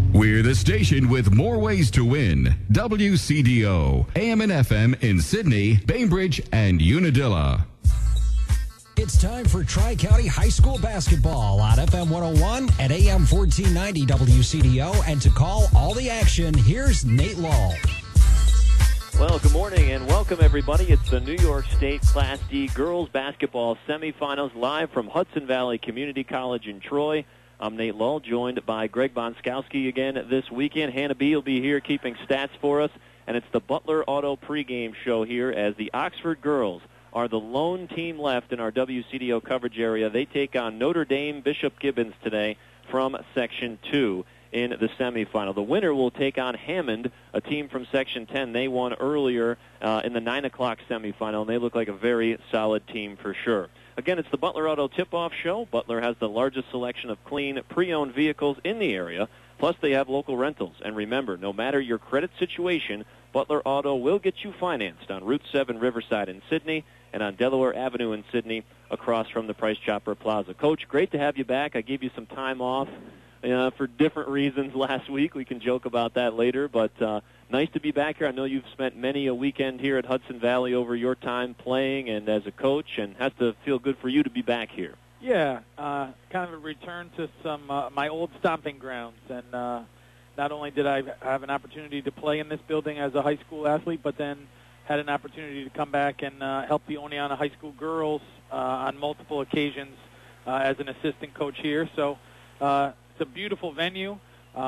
We're the station with more ways to win. WCDO, AM and FM in Sydney, Bainbridge, and Unadilla. It's time for Tri-County High School basketball on FM 101 at AM 1490 WCDO. And to call all the action, here's Nate Law. Well, good morning and welcome, everybody. It's the New York State Class D girls basketball semifinals live from Hudson Valley Community College in Troy. I'm Nate Lull, joined by Greg Bonskowski again this weekend. Hannah B. will be here keeping stats for us, and it's the Butler Auto pregame show here as the Oxford girls are the lone team left in our WCDO coverage area. They take on Notre Dame Bishop Gibbons today from Section 2 in the semifinal. The winner will take on Hammond, a team from Section 10. They won earlier in the 9 o'clock semifinal, and they look like a very solid team for sure. Again, it's the Butler Auto Tip-Off Show. Butler has the largest selection of clean, pre-owned vehicles in the area. Plus, they have local rentals. And remember, no matter your credit situation, Butler Auto will get you financed on Route 7 Riverside in Sydney and on Delaware Avenue in Sydney across from the Price Chopper Plaza. Coach, great to have you back. I gave you some time off for different reasons last week. We can joke about that later, but nice to be back here. I know you've spent many a weekend here at Hudson Valley over your time playing and as a coach, and has to feel good for you to be back here. Yeah, kind of a return to some my old stomping grounds, and not only did I have an opportunity to play in this building as a high school athlete, but then had an opportunity to come back and help the Oneonta High School girls on multiple occasions as an assistant coach here. So it's a beautiful venue.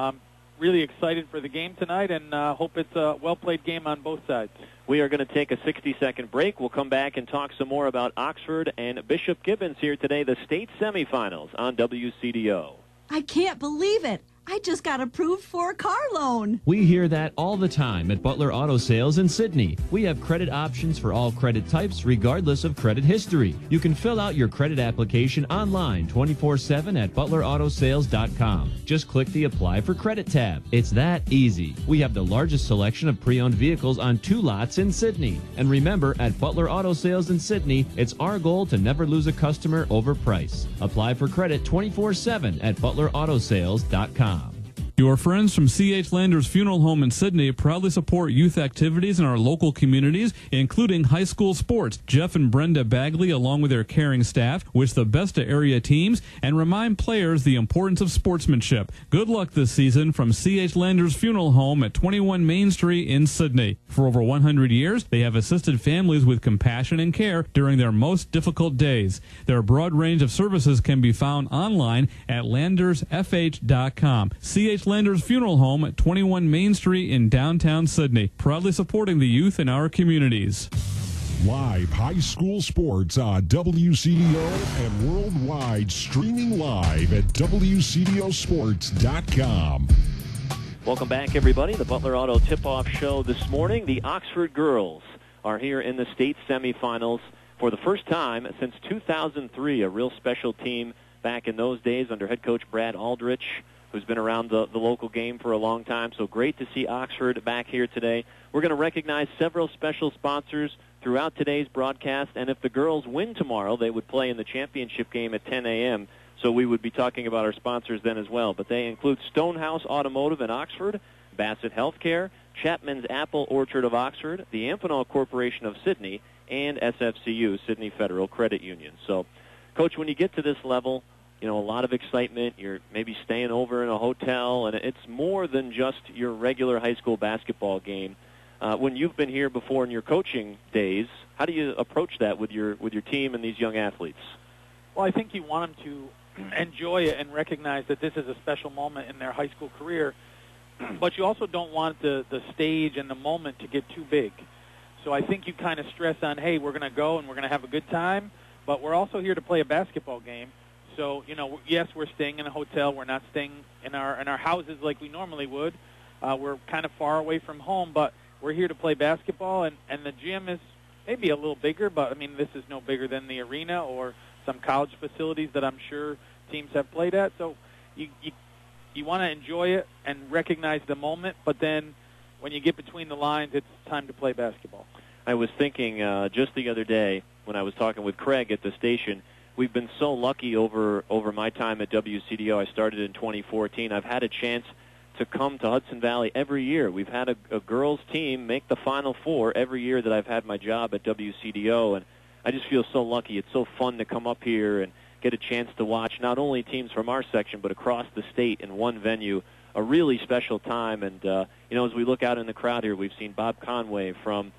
Really excited for the game tonight, and hope it's a well-played game on both sides. We are going to take a 60-second break. We'll come back and talk some more about Oxford and Bishop Gibbons here today, the state semifinals on WCDO. I can't believe it. I just got approved for a car loan. We hear that all the time at Butler Auto Sales in Sydney. We have credit options for all credit types, regardless of credit history. You can fill out your credit application online 24/7 at butleраutosales.com. Just click the Apply for Credit tab. It's that easy. We have the largest selection of pre-owned vehicles on 2 lots in Sydney. And remember, at Butler Auto Sales in Sydney, it's our goal to never lose a customer over price. Apply for credit 24/7 at butleраutosales.com. Your friends from C.H. Landers Funeral Home in Sydney proudly support youth activities in our local communities, including high school sports. Jeff and Brenda Bagley, along with their caring staff, wish the best to area teams and remind players the importance of sportsmanship. Good luck this season from C.H. Landers Funeral Home at 21 Main Street in Sydney. For over 100 years, they have assisted families with compassion and care during their most difficult days. Their broad range of services can be found online at landersfh.com. C.H. Landers Funeral Home at 21 Main Street in downtown Sydney, proudly supporting the youth in our communities. Live high school sports on WCDO and worldwide, streaming live at WCDOsports.com. Welcome back, everybody. The Butler Auto Tip-Off Show this morning. The Oxford girls are here in the state semifinals for the first time since 2003, a real special team back in those days under head coach Brad Aldrich, who's been around the local game for a long time. So great to see Oxford back here today. We're going to recognize several special sponsors throughout today's broadcast, and if the girls win tomorrow, they would play in the championship game at 10 a.m., so we would be talking about our sponsors then as well. But they include Stonehouse Automotive in Oxford, Bassett Healthcare, Chapman's Apple Orchard of Oxford, the Amphenol Corporation of Sydney, and SFCU, Sydney Federal Credit Union. So, Coach, when you get to this level, you know, a lot of excitement. You're maybe staying over in a hotel, and it's more than just your regular high school basketball game. When you've been here before in your coaching days, how do you approach that with your team and these young athletes? Well, I think you want them to enjoy it and recognize that this is a special moment in their high school career, but you also don't want the stage and the moment to get too big. So I think you kind of stress on, hey, we're going to go and we're going to have a good time, but we're also here to play a basketball game. So, you know, yes, we're staying in a hotel. We're not staying in our houses like we normally would. We're kind of far away from home, but we're here to play basketball, and the gym is maybe a little bigger, but, I mean, this is no bigger than the arena or some college facilities that I'm sure teams have played at. So you want to enjoy it and recognize the moment, but then when you get between the lines, it's time to play basketball. I was thinking just the other day when I was talking with Craig at the station, we've been so lucky over my time at WCDO. I started in 2014. I've had a chance to come to Hudson Valley every year. We've had a girls team make the Final Four every year that I've had my job at WCDO, and I just feel so lucky. It's so fun to come up here and get a chance to watch not only teams from our section but across the state in one venue. A really special time, and as we look out in the crowd here, we've seen Bob Conway from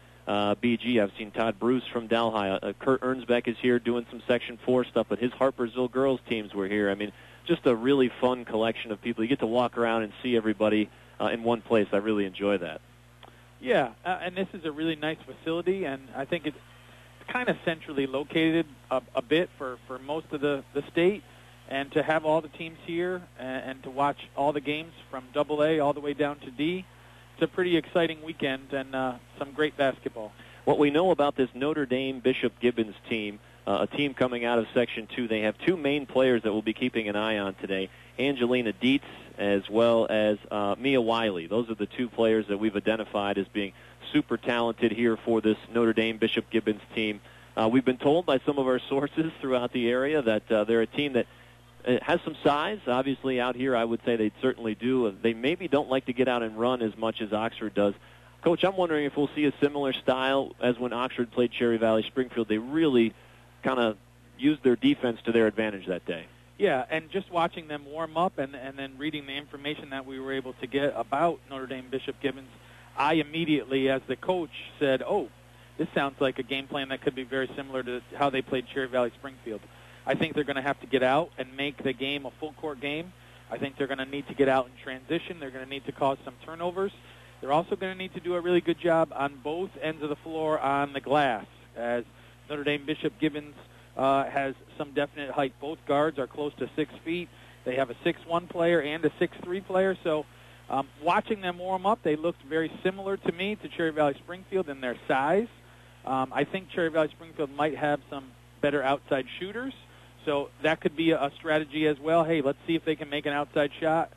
BG. I've seen Todd Bruce from Delhi. Kurt Ernsbeck is here doing some Section 4 stuff, but his Harpersville girls teams were here. I mean, just a really fun collection of people. You get to walk around and see everybody in one place. I really enjoy that. Yeah, and this is a really nice facility, and I think it's kind of centrally located a bit for most of the state. And to have all the teams here and to watch all the games from AA all the way down to D, it's a pretty exciting weekend and some great basketball. What we know about this Notre Dame Bishop Gibbons team, a team coming out of Section 2, they have two main players that we'll be keeping an eye on today, Angelina Dietz as well as Mia Wiley. Those are the two players that we've identified as being super talented here for this Notre Dame Bishop Gibbons team. We've been told by some of our sources throughout the area that they're a team that it has some size. Obviously, out here, I would say they certainly do. They maybe don't like to get out and run as much as Oxford does. Coach, I'm wondering if we'll see a similar style as when Oxford played Cherry Valley Springfield. They really kind of used their defense to their advantage that day. Yeah, and just watching them warm up and then reading the information that we were able to get about Notre Dame Bishop Gibbons, I immediately, as the coach, said, this sounds like a game plan that could be very similar to how they played Cherry Valley Springfield. I think they're going to have to get out and make the game a full-court game. I think they're going to need to get out in transition. They're going to need to cause some turnovers. They're also going to need to do a really good job on both ends of the floor on the glass, as Notre Dame Bishop Gibbons has some definite height. Both guards are close to 6 feet. They have a 6'1" player and a 6'3" player. So watching them warm up, they looked very similar to me to Cherry Valley Springfield in their size. I think Cherry Valley Springfield might have some better outside shooters. So that could be a strategy as well. Hey, let's see if they can make an outside shot.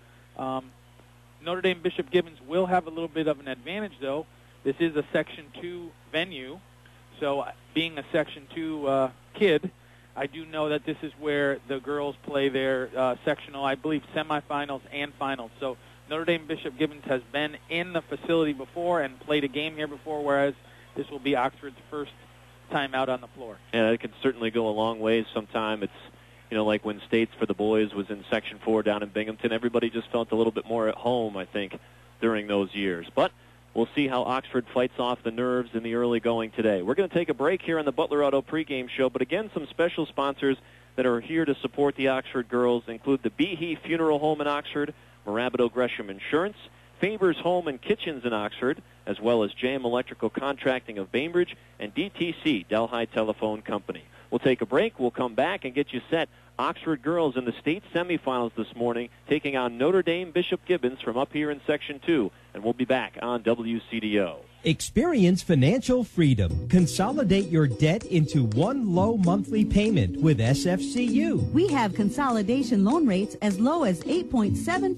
Notre Dame Bishop Gibbons will have a little bit of an advantage, though. This is a Section 2 venue. So being a Section 2 kid, I do know that this is where the girls play their sectional, I believe, semifinals and finals. So Notre Dame Bishop Gibbons has been in the facility before and played a game here before, whereas this will be Oxford's first time out on the floor. Yeah, it can certainly go a long ways sometime. It's, like when States for the boys was in Section 4 down in Binghamton, everybody just felt a little bit more at home, I think, during those years. But we'll see how Oxford fights off the nerves in the early going today. We're going to take a break here on the Butler Auto pregame show, but again, some special sponsors that are here to support the Oxford girls include the Behe Funeral Home in Oxford, Morabito Gresham Insurance, Faber's Home and Kitchens in Oxford, as well as JM Electrical Contracting of Bainbridge, and DTC, Delhi Telephone Company. We'll take a break. We'll come back and get you set. Oxford girls in the state semifinals this morning, taking on Notre Dame Bishop Gibbons from up here in Section 2. And we'll be back on WCDO. Experience financial freedom. Consolidate your debt into one low monthly payment with SFCU. We have consolidation loan rates as low as 8.74%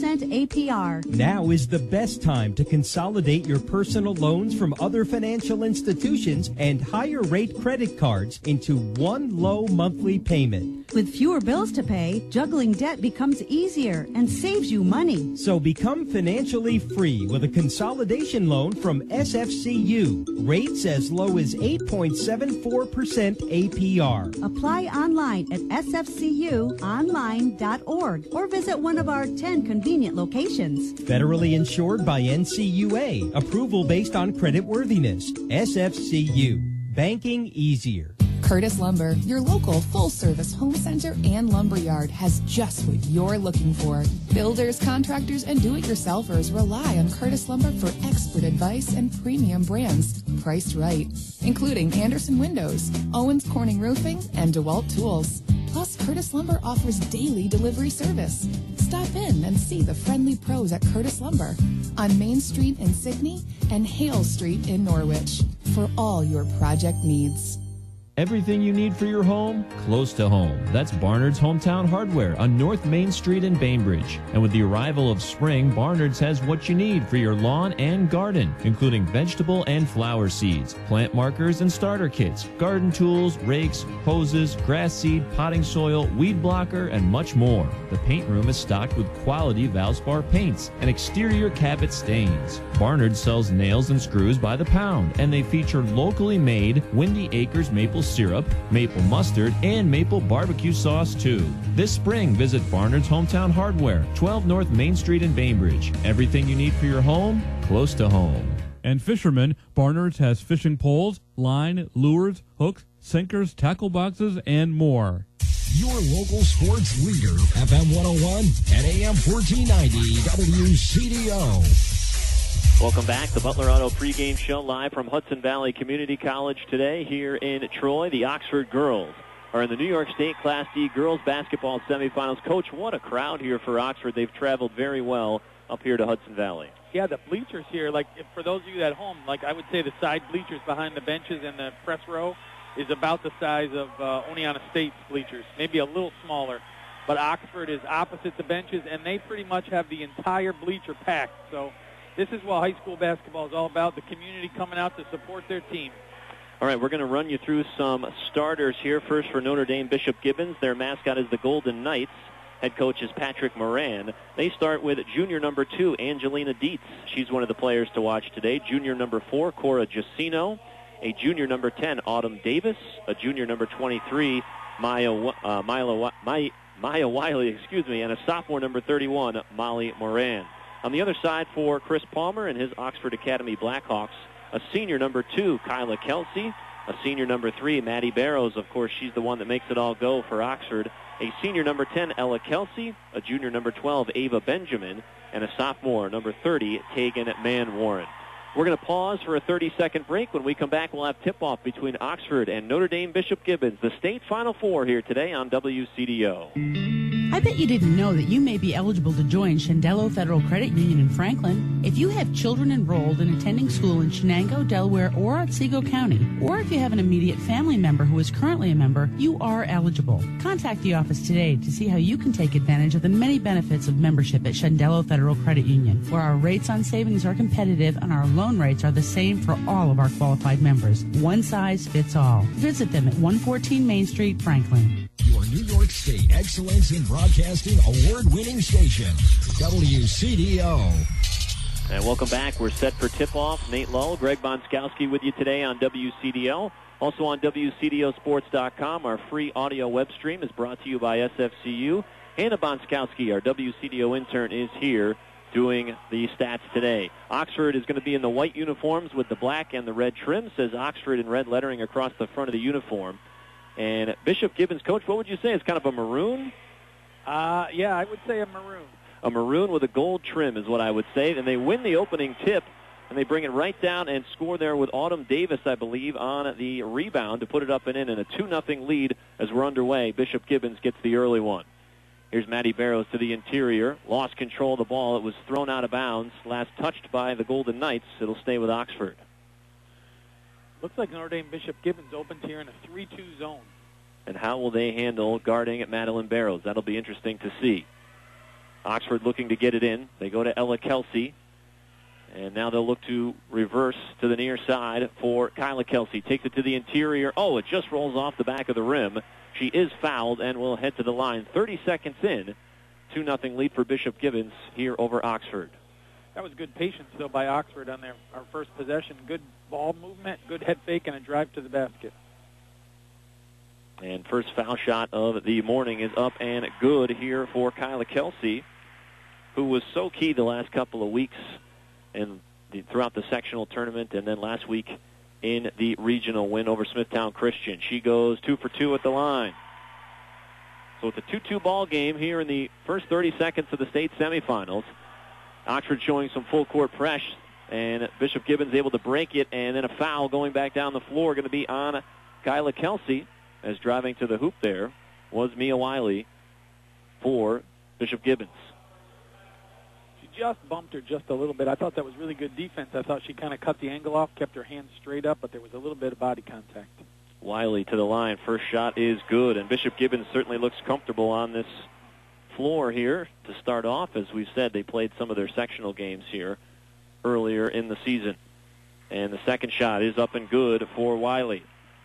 APR. Now is the best time to consolidate your personal loans from other financial institutions and higher rate credit cards into one low monthly payment. With fewer bills to pay, juggling debt becomes easier and saves you money. So become financially free with a consolidation loan from SFCU. Rates as low as 8.74% APR. Apply online at sfcuonline.org or visit one of our 10 convenient locations. Federally insured by NCUA. Approval based on creditworthiness. SFCU. Banking easier. Curtis Lumber, your local full-service home center and lumberyard, has just what you're looking for. Builders, contractors, and do-it-yourselfers rely on Curtis Lumber for expert advice and premium brands priced right, including Anderson Windows, Owens Corning Roofing, and DeWalt Tools. Plus, Curtis Lumber offers daily delivery service. Stop in and see the friendly pros at Curtis Lumber on Main Street in Sydney and Hale Street in Norwich for all your project needs. Everything you need for your home, close to home. That's Barnard's Hometown Hardware on North Main Street in Bainbridge. And with the arrival of spring, Barnard's has what you need for your lawn and garden, including vegetable and flower seeds, plant markers and starter kits, garden tools, rakes, hoses, grass seed, potting soil, weed blocker, and much more. The paint room is stocked with quality Valspar paints and exterior Cabot stains. Barnard sells nails and screws by the pound, and they feature locally made Windy Acres maple syrup, maple mustard, and maple barbecue sauce too. This spring, visit Barnard's Hometown Hardware, 12 North Main Street in Bainbridge. Everything you need for your home, close to home. And fishermen, Barnard's has fishing poles, line, lures, hooks, sinkers, tackle boxes, and more. Your local sports leader, FM 101 and AM 1490 WCDO. Welcome back. The Butler Auto pregame show live from Hudson Valley Community College today here in Troy. The Oxford girls are in the New York State Class D girls basketball semifinals. Coach, what a crowd here for Oxford. They've traveled very well up here to Hudson Valley. Yeah, the bleachers here, for those of you at home, I would say the side bleachers behind the benches and the press row is about the size of Oneonta State's bleachers, maybe a little smaller. But Oxford is opposite the benches, and they pretty much have the entire bleacher packed. So this is what high school basketball is all about, the community coming out to support their team. All right, we're going to run you through some starters here. First for Notre Dame, Bishop Gibbons. Their mascot is the Golden Knights. Head coach is Patrick Moran. They start with junior number 2, Angelina Dietz. She's one of the players to watch today. Junior number 4, Cora Giacino. A junior number 10, Autumn Davis. A junior number 23, Maya Wiley, and a sophomore number 31, Molly Moran. On the other side for Chris Palmer and his Oxford Academy Blackhawks, a senior number 2, Kyla Kelsey. A senior number 3, Maddie Barrows. Of course, she's the one that makes it all go for Oxford. A senior number 10, Ella Kelsey. A junior number 12, Ava Benjamin. And a sophomore number 30, Tegan Mann Warren. We're going to pause for a 30-second break. When we come back, we'll have tip-off between Oxford and Notre Dame Bishop Gibbons, the state Final Four here today on WCDO. I bet you didn't know that you may be eligible to join Shendello Federal Credit Union in Franklin. If you have children enrolled in attending school in Shenango, Delaware, or Otsego County, or if you have an immediate family member who is currently a member, you are eligible. Contact the office today to see how you can take advantage of the many benefits of membership at Shendello Federal Credit Union, where our rates on savings are competitive and our loan rates are the same for all of our qualified members. One size fits all. Visit them at 114 Main Street, Franklin. Your New York State Excellence in Broadcasting award-winning station, WCDO. And welcome back. We're set for tip-off. Nate Lull, Greg Bonskowski with you today on WCDO. Also on WCDOsports.com, our free audio web stream is brought to you by SFCU. Hannah Bonskowski, our WCDO intern, is here doing the stats today. Oxford is going to be in the white uniforms with the black and the red trim. Says Oxford in red lettering across the front of the uniform. And Bishop Gibbons, Coach, what would you say? It's kind of a maroon? Yeah, I would say a maroon. A maroon with a gold trim is what I would say. And they win the opening tip, and they bring it right down and score there with Autumn Davis, I believe, on the rebound to put it up and in a 2-0 lead as we're underway. Bishop Gibbons gets the early one. Here's Maddie Barrows to the interior. Lost control of the ball. It was thrown out of bounds. Last touched by the Golden Knights. It'll stay with Oxford. Looks like Notre Dame Bishop Gibbons opens here in a 3-2 zone. And how will they handle guarding at Madeline Barrows? That'll be interesting to see. Oxford looking to get it in. They go to Ella Kelsey. And now they'll look to reverse to the near side for Kyla Kelsey. Takes it to the interior. Oh, it just rolls off the back of the rim. She is fouled and will head to the line. 30 seconds in. 2-0 lead for Bishop Gibbons here over Oxford. That was good patience, though, by Oxford on our first possession. Good ball movement, good head fake, and a drive to the basket. And first foul shot of the morning is up and good here for Kyla Kelsey, who was so key the last couple of weeks and throughout the sectional tournament and then last week in the regional win over Smithtown Christian. She goes 2 for 2 at the line. So it's a 2-2 ball game here in the first 30 seconds of the state semifinals. Oxford showing some full court press, and Bishop Gibbons able to break it, and then a foul going back down the floor going to be on Kyla Kelsey, as driving to the hoop there was Mia Wiley for Bishop Gibbons. She just bumped her just a little bit. I thought that was really good defense. I thought she kind of cut the angle off, kept her hands straight up, but there was a little bit of body contact. Wiley to the line. First shot is good, and Bishop Gibbons certainly looks comfortable on this floor here to start off. As we said, they played some of their sectional games here earlier in the season. And the second shot is up and good for Wiley.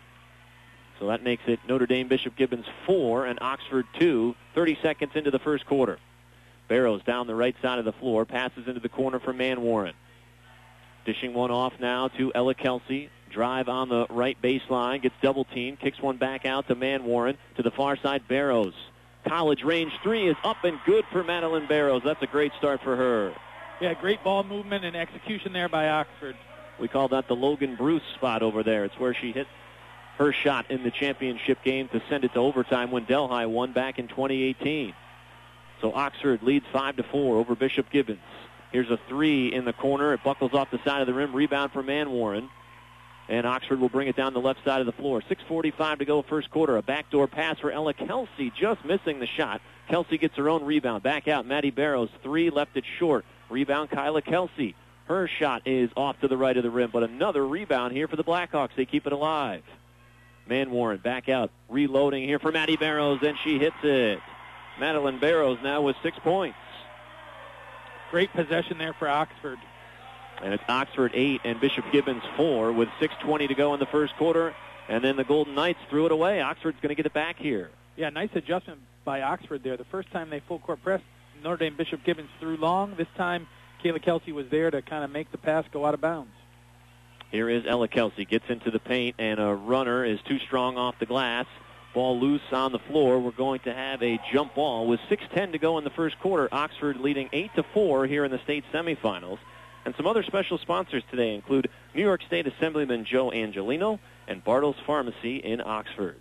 So that makes it Notre Dame Bishop Gibbons 4 and Oxford 2, 30 seconds into the first quarter. Barrows down the right side of the floor, passes into the corner for Manwaring. Dishing one off now to Ella Kelsey. Drive on the right baseline, gets double teamed, kicks one back out to Manwaring. To the far side, Barrows. College range three is up and good for Madeline Barrows. That's a great start for her. Yeah, great ball movement and execution there by Oxford. We call that the Logan Bruce spot over there. It's where she hit her shot in the championship game to send it to overtime when Delhi won back in 2018. So Oxford leads 5-4 over Bishop Gibbons. Here's a three in the corner. It buckles off the side of the rim. Rebound for Manwaring. And Oxford will bring it down the left side of the floor. 6:45 to go first quarter. A backdoor pass for Ella Kelsey, just missing the shot. Kelsey gets her own rebound. Back out, Maddie Barrows. Three, left it short. Rebound, Kyla Kelsey. Her shot is off to the right of the rim, but another rebound here for the Blackhawks. They keep it alive. Manwaring back out, reloading here for Maddie Barrows, and she hits it. Madeline Barrows now with 6 points. Great possession there for Oxford. And it's Oxford 8 and Bishop Gibbons 4 with 6:20 to go in the first quarter. And then the Golden Knights threw it away. Oxford's going to get it back here. Yeah, nice adjustment by Oxford there. The first time they full court pressed, Notre Dame Bishop Gibbons threw long. This time, Kayla Kelsey was there to kind of make the pass go out of bounds. Here is Ella Kelsey. Gets into the paint, and a runner is too strong off the glass. Ball loose on the floor. We're going to have a jump ball with 6:10 to go in the first quarter. Oxford leading 8-4 here in the state semifinals. And some other special sponsors today include New York State Assemblyman Joe Angelino and Bartles Pharmacy in Oxford.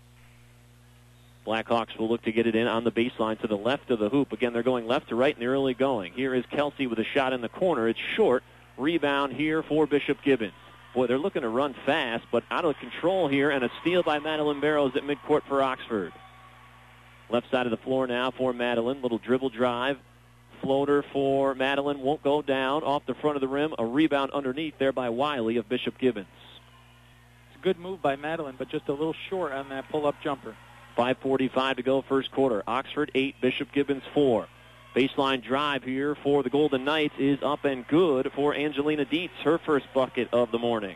Blackhawks will look to get it in on the baseline to the left of the hoop. Again, they're going left to right in the early going. Here is Kelsey with a shot in the corner. It's short. Rebound here for Bishop Gibbons. Boy, they're looking to run fast, but out of control here, and a steal by Madeline Barrows at midcourt for Oxford. Left side of the floor now for Madeline. Little dribble drive. Floater for Madeline won't go down. Off the front of the rim, a rebound underneath there by Wiley of Bishop Gibbons. It's a good move by Madeline, but just a little short on that pull-up jumper. 5:45 to go first quarter. Oxford 8, Bishop Gibbons 4. Baseline drive here for the Golden Knights is up and good for Angelina Dietz, her first bucket of the morning.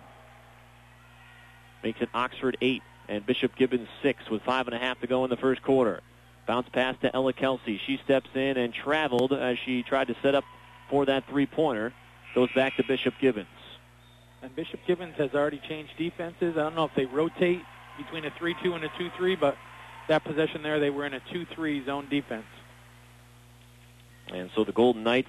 Makes it Oxford 8 and Bishop Gibbons 6 with 5.5 to go in the first quarter. Bounce pass to Ella Kelsey. She steps in and traveled as she tried to set up for that three-pointer. Goes back to Bishop Gibbons. And Bishop Gibbons has already changed defenses. I don't know if they rotate between a 3-2 and a 2-3, but that possession there, they were in a 2-3 zone defense. And so the Golden Knights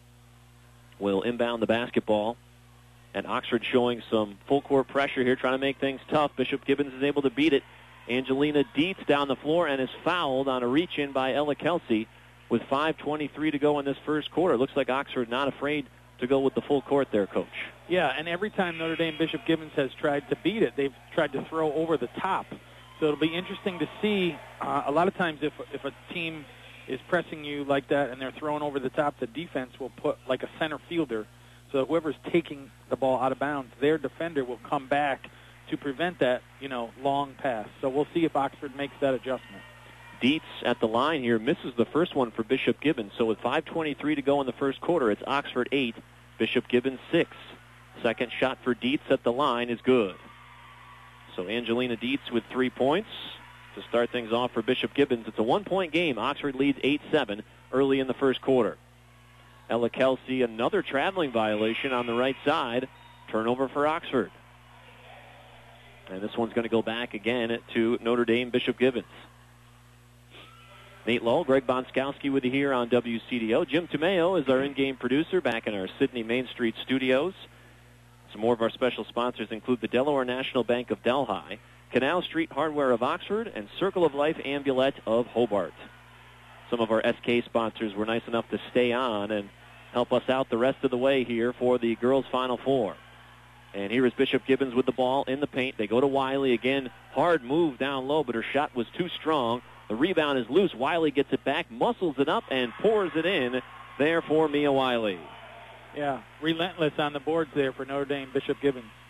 will inbound the basketball. And Oxford showing some full-court pressure here, trying to make things tough. Bishop Gibbons is able to beat it. Angelina Dietz down the floor and is fouled on a reach-in by Ella Kelsey with 5:23 to go in this first quarter. Looks like Oxford not afraid to go with the full court there, Coach. Yeah, and every time Notre Dame Bishop Gibbons has tried to beat it, they've tried to throw over the top. So it'll be interesting to see. A lot of times if a team is pressing you like that and they're throwing over the top, the defense will put like a center fielder. So whoever's taking the ball out of bounds, their defender will come back to prevent that, long pass. So we'll see if Oxford makes that adjustment. Dietz at the line here misses the first one for Bishop Gibbons. So with 5:23 to go in the first quarter, it's Oxford 8, Bishop Gibbons 6. Second shot for Dietz at the line is good. So Angelina Dietz with 3 points to start things off for Bishop Gibbons. It's a one-point game. Oxford leads 8-7 early in the first quarter. Ella Kelsey, another traveling violation on the right side. Turnover for Oxford. And this one's going to go back again to Notre Dame Bishop Gibbons. Nate Lull, Greg Bonskowski with you here on WCDO. Jim Tomeo is our in-game producer back in our Sydney Main Street studios. Some more of our special sponsors include the Delaware National Bank of Delhi, Canal Street Hardware of Oxford, and Circle of Life Ambulette of Hobart. Some of our SK sponsors were nice enough to stay on and help us out the rest of the way here for the girls' Final Four. And here is Bishop Gibbons with the ball in the paint. They go to Wiley again. Hard move down low, but her shot was too strong. The rebound is loose. Wiley gets it back, muscles it up, and pours it in there for Mia Wiley. Yeah, relentless on the boards there for Notre Dame Bishop Gibbons.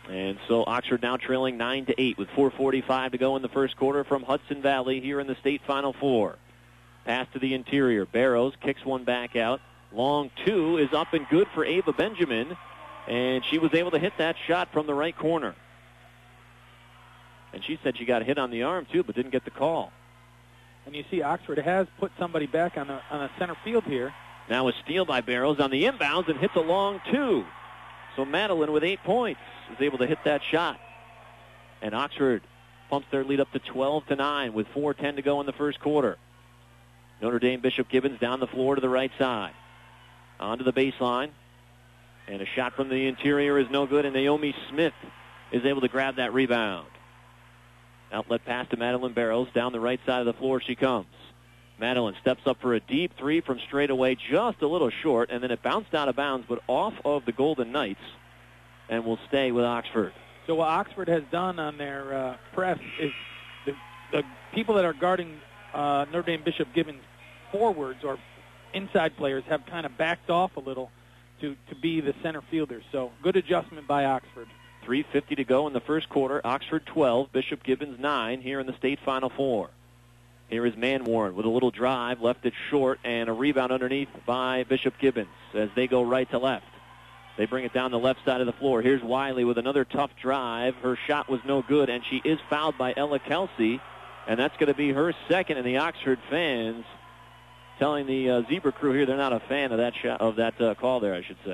And so Oxford now trailing 9-8 with 4:45 to go in the first quarter from Hudson Valley here in the state Final Four. Pass to the interior. Barrows kicks one back out. Long two is up and good for Ava Benjamin, and she was able to hit that shot from the right corner. And she said she got hit on the arm, too, but didn't get the call. And you see Oxford has put somebody back on the center field here. Now a steal by Barrows on the inbounds and hits a long two. So Madeline with 8 points is able to hit that shot. And Oxford pumps their lead up to 12-9 with 4:10 to go in the first quarter. Notre Dame Bishop Gibbons down the floor to the right side. Onto the baseline. And a shot from the interior is no good, and Naomi Smith is able to grab that rebound. Outlet pass to Madeline Barrows. Down the right side of the floor she comes. Madeline steps up for a deep three from straight away, just a little short, and then it bounced out of bounds, but off of the Golden Knights, and will stay with Oxford. So what Oxford has done on their press is the people that are guarding Notre Dame Bishop Gibbons forwards or inside players have kind of backed off a little to be the center fielders. So good adjustment by Oxford. 3:50 to go in the first quarter. Oxford 12, Bishop Gibbons 9 here in the state Final Four. Here is Manwarren with a little drive, left it short, and a rebound underneath by Bishop Gibbons as they go right to left. They bring it down the left side of the floor. Here's Wiley with another tough drive. Her shot was no good, and she is fouled by Ella Kelsey, and that's going to be her second. And the Oxford fans telling the Zebra crew here they're not a fan of that call there, I should say.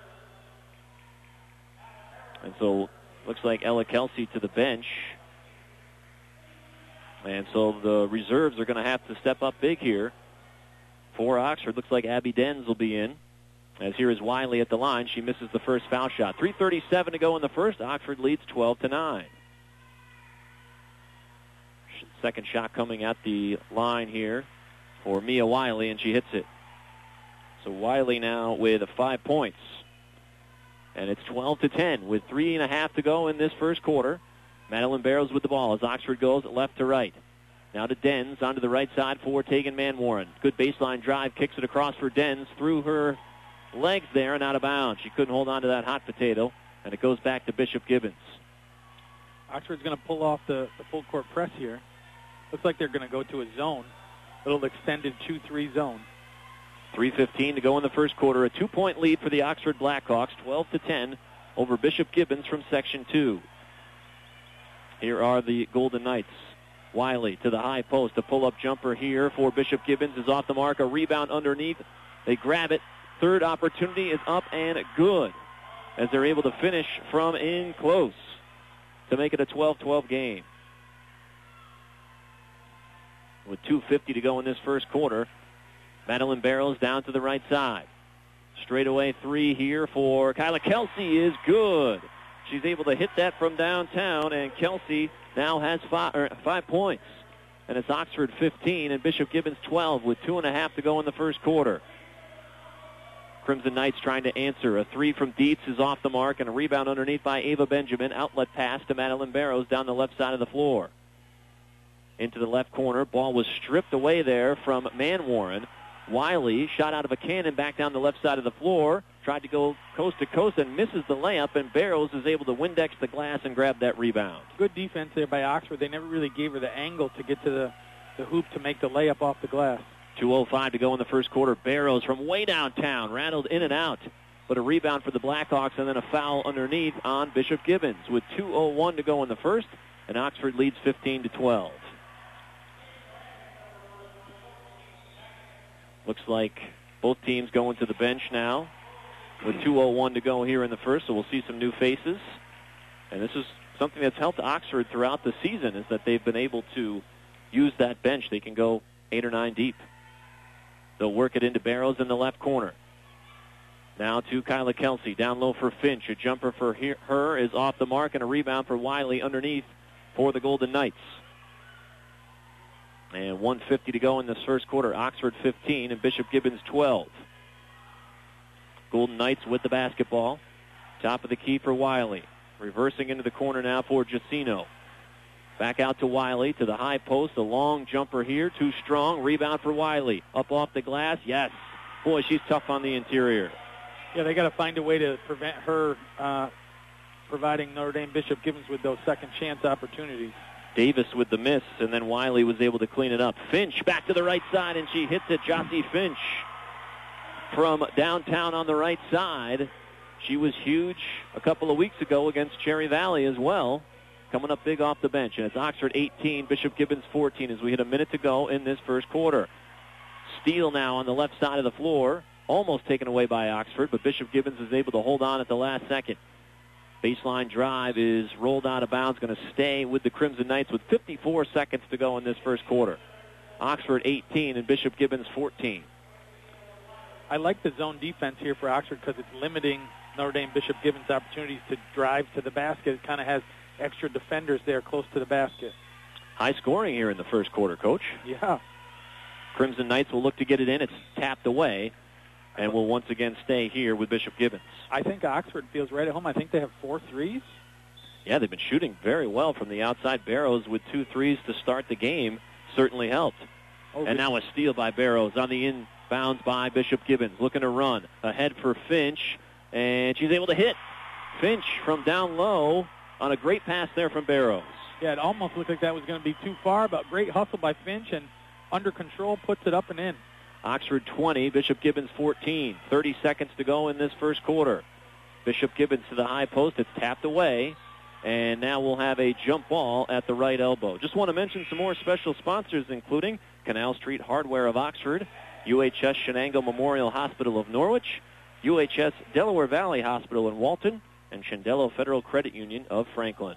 And so looks like Ella Kelsey to the bench. And so the reserves are going to have to step up big here for Oxford. Looks like Abby Denz will be in. As here is Wiley at the line. She misses the first foul shot. 3:37 to go in the first. Oxford leads 12-9. Second shot coming at the line here for Mia Wiley, and she hits it. So Wiley now with 5 points. And it's 12-10 with 3.5 to go in this first quarter. Madeline Barrows with the ball as Oxford goes left to right. Now to Denz onto the right side for Tegan Manwarren. Good baseline drive, kicks it across for Denz through her legs there and out of bounds. She couldn't hold on to that hot potato, and it goes back to Bishop Gibbons. Oxford's going to pull off the full court press here. Looks like they're going to go to a zone, a little extended 2-3 zone. 3:15 to go in the first quarter. A 2-point lead for the Oxford Blackhawks, 12-10 over Bishop Gibbons from Section 2. Here are the Golden Knights. Wiley to the high post. A pull-up jumper here for Bishop Gibbons is off the mark. A rebound underneath. They grab it. Third opportunity is up and good as they're able to finish from in close to make it a 12-12 game. With 2:50 to go in this first quarter, Madeline Barrows down to the right side. Straightaway three here for Kyla Kelsey is good. She's able to hit that from downtown, and Kelsey now has 5 points. And it's Oxford 15 and Bishop Gibbons 12 with 2.5 to go in the first quarter. Crimson Knights trying to answer. A three from Dietz is off the mark, and a rebound underneath by Ava Benjamin. Outlet pass to Madeline Barrows down the left side of the floor. Into the left corner. Ball was stripped away there from Manwarren. Wiley shot out of a cannon back down the left side of the floor. Tried to go coast to coast and misses the layup, and Barrows is able to Windex the glass and grab that rebound. Good defense there by Oxford. They never really gave her the angle to get to the hoop to make the layup off the glass. 2:05 to go in the first quarter. Barrows from way downtown, rattled in and out. But a rebound for the Blackhawks and then a foul underneath on Bishop Gibbons with 2:01 to go in the first, and Oxford leads 15-12. Looks like both teams going to the bench now with 2:01 to go here in the first, so we'll see some new faces. And this is something that's helped Oxford throughout the season, is that they've been able to use that bench. They can go 8 or 9 deep. They'll work it into Barrows in the left corner. Now to Kyla Kelsey, down low for Finch. A jumper for her is off the mark, and a rebound for Wiley underneath for the Golden Knights. And 1:50 to go in this first quarter. Oxford 15 and Bishop Gibbons 12. Golden Knights with the basketball. Top of the key for Wiley. Reversing into the corner now for Giacino. Back out to Wiley to the high post. A long jumper here. Too strong. Rebound for Wiley. Up off the glass. Yes. Boy, she's tough on the interior. Yeah, they got to find a way to prevent her providing Notre Dame Bishop Gibbons with those second chance opportunities. Davis with the miss, and then Wiley was able to clean it up. Finch back to the right side, and she hits it. Jossie Finch from downtown on the right side. She was huge a couple of weeks ago against Cherry Valley as well, coming up big off the bench. And it's Oxford 18, Bishop Gibbons 14 as we hit a minute to go in this first quarter. Steele now on the left side of the floor, almost taken away by Oxford, but Bishop Gibbons is able to hold on at the last second. Baseline drive is rolled out of bounds, going to stay with the Crimson Knights with 54 seconds to go in this first quarter. Oxford 18 and Bishop Gibbons 14. I like the zone defense here for Oxford because it's limiting Notre Dame Bishop Gibbons' opportunities to drive to the basket. It kind of has extra defenders there close to the basket. High scoring here in the first quarter, Coach. Yeah. Crimson Knights will look to get it in. It's tapped away, and will once again stay here with Bishop Gibbons. I think Oxford feels right at home. I think they have 4 threes. Yeah, they've been shooting very well from the outside. Barrows with 2 threes to start the game certainly helped. And now a steal by Barrows on the inbounds by Bishop Gibbons. Looking to run. Ahead for Finch, and she's able to hit. Finch from down low on a great pass there from Barrows. Yeah, it almost looked like that was going to be too far, but great hustle by Finch, and under control puts it up and in. Oxford 20, Bishop Gibbons 14. 30 seconds to go in this first quarter. Bishop Gibbons to the high post. It's tapped away. And now we'll have a jump ball at the right elbow. Just want to mention some more special sponsors, including Canal Street Hardware of Oxford, UHS Shenango Memorial Hospital of Norwich, UHS Delaware Valley Hospital in Walton, and Shendello Federal Credit Union of Franklin.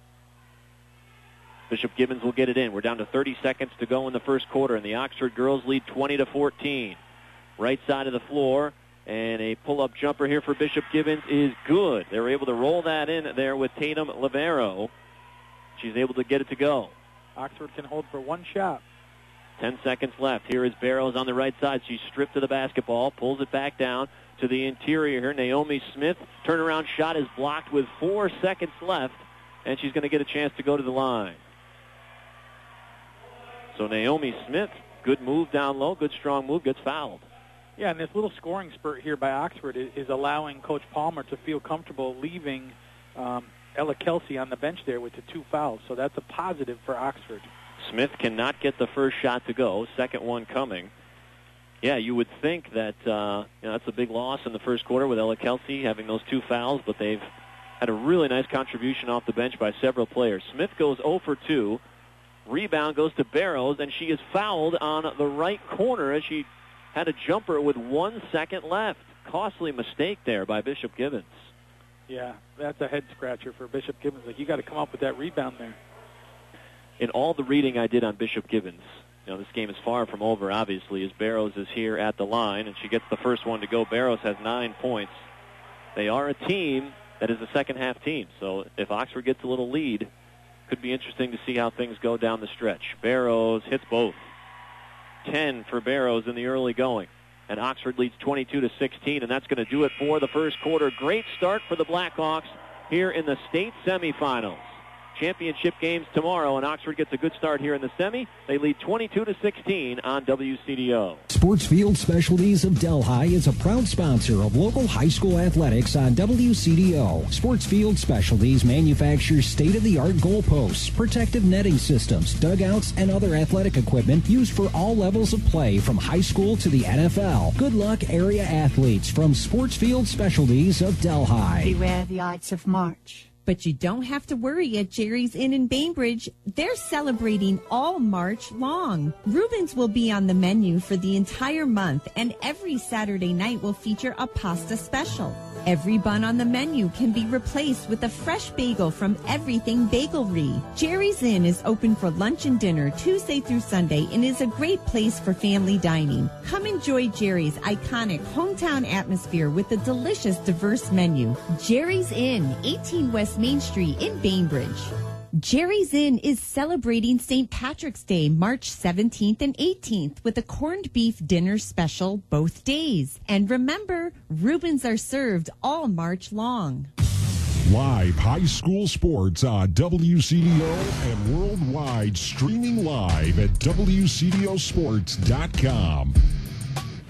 Bishop Gibbons will get it in. We're down to 30 seconds to go in the first quarter, and the Oxford girls lead 20-14. Right side of the floor, and a pull-up jumper here for Bishop Gibbons is good. They were able to roll that in there with Tatum Livero. She's able to get it to go. Oxford can hold for one shot. 10 seconds left. Here is Barrows on the right side. She's stripped to the basketball, pulls it back down to the interior here. Naomi Smith, turnaround shot is blocked with 4 seconds left, and she's going to get a chance to go to the line. So Naomi Smith, good move down low, good strong move, gets fouled. Yeah, and this little scoring spurt here by Oxford is allowing Coach Palmer to feel comfortable leaving Ella Kelsey on the bench there with the 2 fouls. So that's a positive for Oxford. Smith cannot get the first shot to go. Second one coming. Yeah, you would think that that's a big loss in the first quarter with Ella Kelsey having those 2 fouls, but they've had a really nice contribution off the bench by several players. Smith goes 0 for 2. Rebound goes to Barrows, and she is fouled on the right corner as she had a jumper with 1 second left. Costly mistake there by Bishop Gibbons. Yeah, that's a head-scratcher for Bishop Gibbons. Like, you got to come up with that rebound there. In all the reading I did on Bishop Gibbons, this game is far from over, obviously, as Barrows is here at the line, and she gets the first one to go. Barrows has 9 points. They are a team that is a second-half team, so if Oxford gets a little lead, could be interesting to see how things go down the stretch. Barrows hits both. 10 for Barrows in the early going. And Oxford leads 22-16, and that's going to do it for the first quarter. Great start for the Blackhawks here in the state semifinals. Championship games tomorrow, and Oxford gets a good start here in the semi. They lead 22-16 on WCDO. Sportsfield Specialties of Delhi is a proud sponsor of local high school athletics on WCDO. Sportsfield Specialties manufactures state-of-the-art goalposts, protective netting systems, dugouts, and other athletic equipment used for all levels of play from high school to the NFL. Good luck, area athletes from Sportsfield Specialties of Delhi. Beware the Ides of March. But you don't have to worry at Jerry's Inn in Bainbridge. They're celebrating all March long. Reuben's will be on the menu for the entire month, and every Saturday night will feature a pasta special. Every bun on the menu can be replaced with a fresh bagel from Everything Bagelry. Jerry's Inn is open for lunch and dinner Tuesday through Sunday and is a great place for family dining. Come enjoy Jerry's iconic hometown atmosphere with a delicious, diverse menu. Jerry's Inn, 18 West Main Street in Bainbridge. Jerry's Inn is celebrating St. Patrick's Day, March 17th and 18th with a corned beef dinner special both days. And remember, Reubens are served all March long. Live high school sports on WCDO and worldwide, streaming live at WCDOsports.com.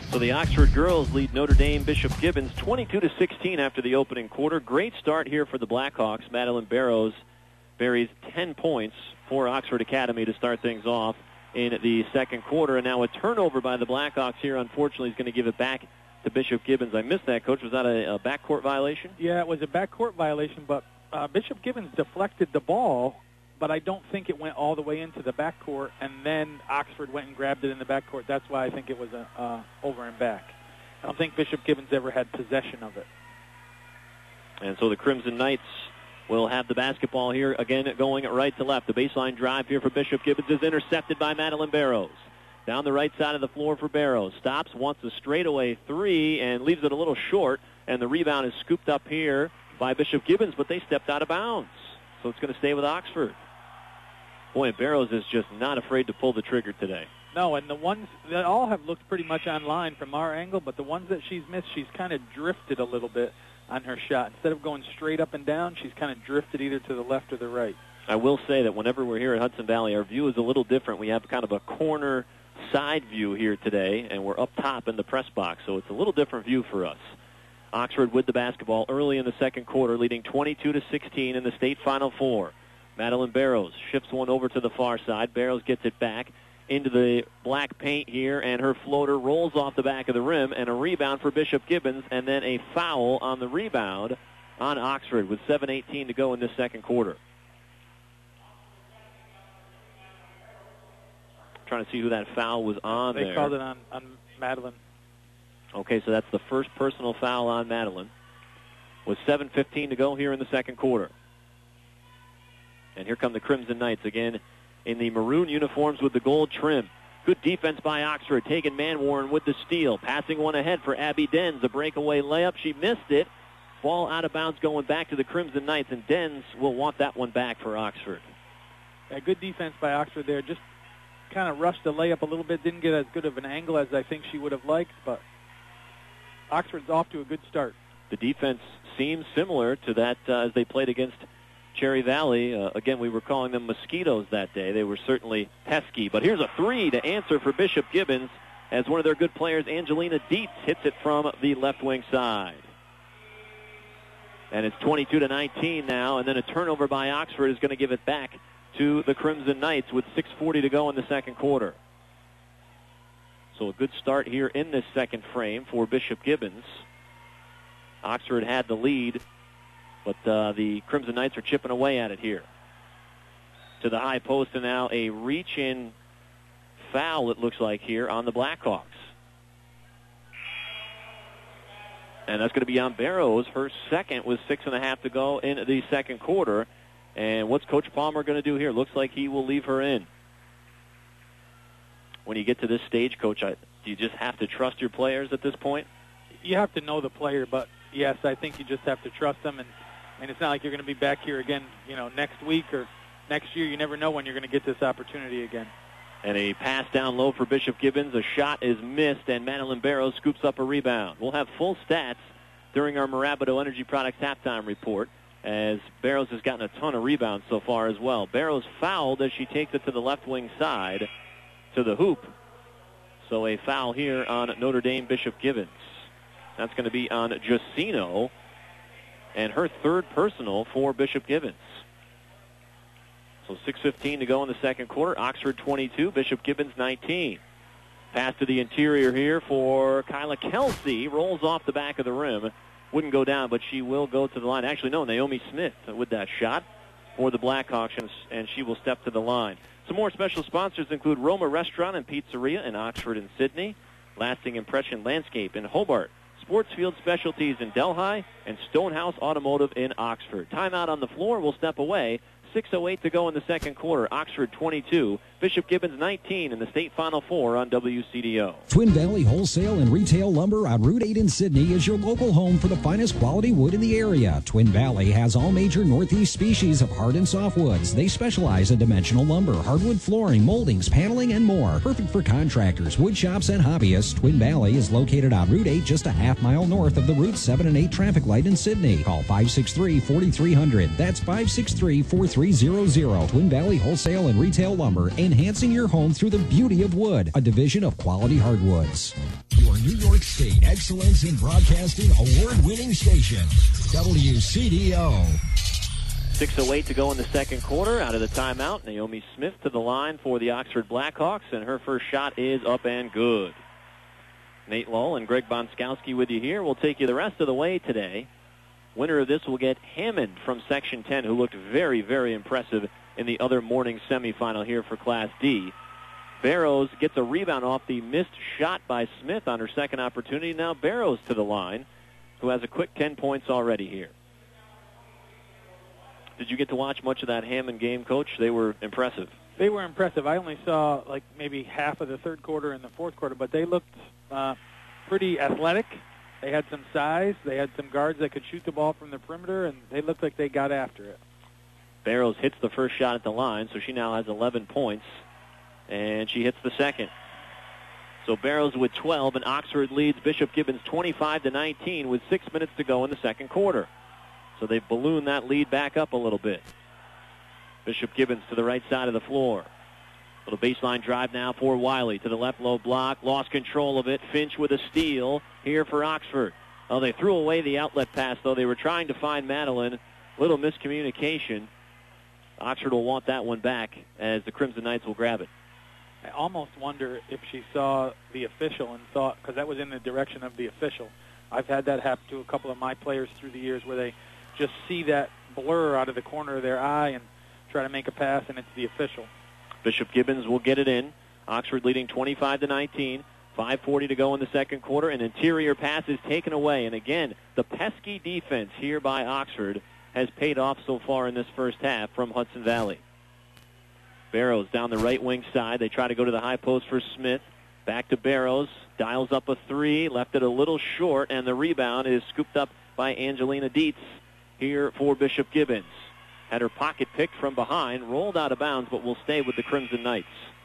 So the Oxford girls lead Notre Dame Bishop Gibbons 22-16 after the opening quarter. Great start here for the Blackhawks. Madeline Barrows buries 10 points for Oxford Academy to start things off in the second quarter. And now a turnover by the Blackhawks here, unfortunately, is going to give it back to Bishop Gibbons. I missed that, Coach. Was that a backcourt violation? Yeah, it was a backcourt violation, but Bishop Gibbons deflected the ball, but I don't think it went all the way into the backcourt, and then Oxford went and grabbed it in the backcourt. That's why I think it was over and back. I don't think Bishop Gibbons ever had possession of it. And so the Crimson Knights will have the basketball here, again going right to left. The baseline drive here for Bishop Gibbons is intercepted by Madeline Barrows. Down the right side of the floor for Barrows. Stops, wants a straightaway three, and leaves it a little short, and the rebound is scooped up here by Bishop Gibbons, but they stepped out of bounds. So it's going to stay with Oxford. Boy, Barrows is just not afraid to pull the trigger today. No, and the ones that all have looked pretty much on line from our angle, but the ones that she's missed, she's kind of drifted a little bit on her shot. Instead of going straight up and down, she's kind of drifted either to the left or the right. I will say that whenever we're here at Hudson Valley, our view is a little different. We have kind of a corner side view here today, and we're up top in the press box, so it's a little different view for us. Oxford with the basketball early in the second quarter, leading 22-16 in the state Final Four. Madeline Barrows shifts one over to the far side. Barrows gets it back into the black paint here, and her floater rolls off the back of the rim, and a rebound for Bishop Gibbons, and then a foul on the rebound on Oxford with 7:18 to go in this second quarter. Trying to see who that foul was on there. They called it on Madeline. Okay, so that's the first personal foul on Madeline. With 7:15 to go here in the second quarter. And here come the Crimson Knights again in the maroon uniforms with the gold trim. Good defense by Oxford. Tegan Manwarren with the steal. Passing one ahead for Abby Denz. A breakaway layup. She missed it. Ball out of bounds going back to the Crimson Knights, and Denz will want that one back for Oxford. Yeah, good defense by Oxford there. Just kind of rushed the layup a little bit. Didn't get as good of an angle as I think she would have liked, but Oxford's off to a good start. The defense seems similar to that as they played against Cherry Valley. Again, we were calling them mosquitoes that day. They were certainly pesky. But here's a three to answer for Bishop Gibbons as one of their good players, Angelina Dietz, hits it from the left wing side. And it's 22-19 now, and then a turnover by Oxford is going to give it back to the Crimson Knights with 6:40 to go in the second quarter. So a good start here in this second frame for Bishop Gibbons. Oxford had the lead, but the Crimson Knights are chipping away at it here. To the high post, and now a reach-in foul, it looks like, here on the Blackhawks. And that's going to be on Barrows. Her second with 6.5 to go in the second quarter. And what's Coach Palmer going to do here? Looks like he will leave her in. When you get to this stage, Coach, do you just have to trust your players at this point? You have to know the player, but yes, I think you just have to trust them. And it's not like you're going to be back here again, next week or next year. You never know when you're going to get this opportunity again. And a pass down low for Bishop Gibbons. A shot is missed, and Madeline Barrows scoops up a rebound. We'll have full stats during our Marabato Energy Products halftime report, as Barrows has gotten a ton of rebounds so far as well. Barrows fouled as she takes it to the left wing side to the hoop. So a foul here on Notre Dame Bishop Gibbons. That's going to be on Giacino, and her third personal for Bishop Gibbons. So 6:15 to go in the second quarter. Oxford 22, Bishop Gibbons 19. Pass to the interior here for Kyla Kelsey. Rolls off the back of the rim. Wouldn't go down, but she will go to the line. Actually, no, Naomi Smith with that shot for the Blackhawks, and she will step to the line. Some more special sponsors include Roma Restaurant and Pizzeria in Oxford and Sydney, Lasting Impression Landscape in Hobart, Sportsfield Specialties in Delhi, and Stonehouse Automotive in Oxford. Timeout on the floor. We'll step away. 6:08 to go in the second quarter. Oxford 22, Bishop Gibbons 19 in the state Final Four on WCDO. Twin Valley Wholesale and Retail Lumber on Route 8 in Sydney is your local home for the finest quality wood in the area. Twin Valley has all major Northeast species of hard and softwoods. They specialize in dimensional lumber, hardwood flooring, moldings, paneling, and more. Perfect for contractors, wood shops, and hobbyists. Twin Valley is located on Route 8, just a half-mile north of the Route 7 and 8 traffic light in Sydney. Call 563-4300. That's 563-4300. Twin Valley Wholesale and Retail Lumber, enhancing your home through the beauty of wood, a division of Quality Hardwoods. Your New York State Excellence in Broadcasting award-winning station, WCDO. 6:08 to go in the second quarter. Out of the timeout, Naomi Smith to the line for the Oxford Blackhawks, and her first shot is up and good. Nate Lull and Greg Bonskowski with you here. We'll take you the rest of the way today. Winner of this will get Hammond from Section 10, who looked very, very impressive in the other morning semifinal here for Class D. Barrows gets a rebound off the missed shot by Smith on her second opportunity. Now Barrows to the line, who has a quick 10 points already here. Did you get to watch much of that Hammond game, Coach? They were impressive. They were impressive. I only saw like maybe half of the third quarter and the fourth quarter, but they looked pretty athletic. They had some size. They had some guards that could shoot the ball from the perimeter, and they looked like they got after it. Barrows hits the first shot at the line, so she now has 11 points, and she hits the second. So Barrows with 12, and Oxford leads Bishop Gibbons 25-19 with 6 minutes to go in the second quarter. So they've ballooned that lead back up a little bit. Bishop Gibbons to the right side of the floor. Little baseline drive now for Wiley to the left low block. Lost control of it. Finch with a steal here for Oxford. Oh, they threw away the outlet pass, though. They were trying to find Madeline. Little miscommunication. Oxford will want that one back as the Crimson Knights will grab it. I almost wonder if she saw the official and thought, because that was in the direction of the official. I've had that happen to a couple of my players through the years where they just see that blur out of the corner of their eye and try to make a pass, and it's the official. Bishop Gibbons will get it in. Oxford leading 25-19. 5:40 to go in the second quarter. An interior pass is taken away. And again, the pesky defense here by Oxford has paid off so far in this first half from Hudson Valley. Barrows down the right wing side. They try to go to the high post for Smith. Back to Barrows. Dials up a three. Left it a little short. And the rebound is scooped up by Angelina Dietz here for Bishop Gibbons. Had her pocket picked from behind, rolled out of bounds, but will stay with the Crimson Knights.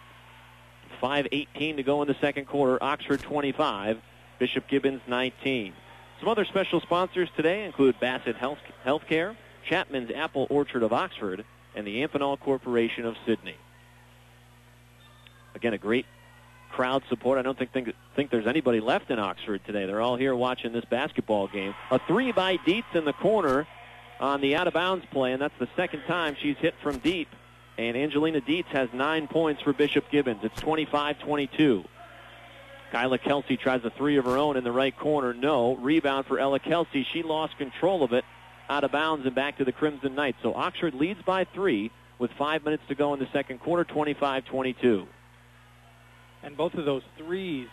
5:18 to go in the second quarter. Oxford 25, Bishop Gibbons 19. Some other special sponsors today include Bassett Healthcare, Chapman's Apple Orchard of Oxford, and the Amphenol Corporation of Sydney. Again, a great crowd support. I don't think there's anybody left in Oxford today. They're all here watching this basketball game. A three by Dietz in the corner on the out-of-bounds play, and that's the second time she's hit from deep. And Angelina Dietz has 9 points for Bishop Gibbons. It's 25-22. Kyla Kelsey tries a three of her own in the right corner. No. Rebound for Ella Kelsey. She lost control of it out of bounds and back to the Crimson Knights. So Oxford leads by 3 with 5 minutes to go in the second quarter, 25-22. And both of those threes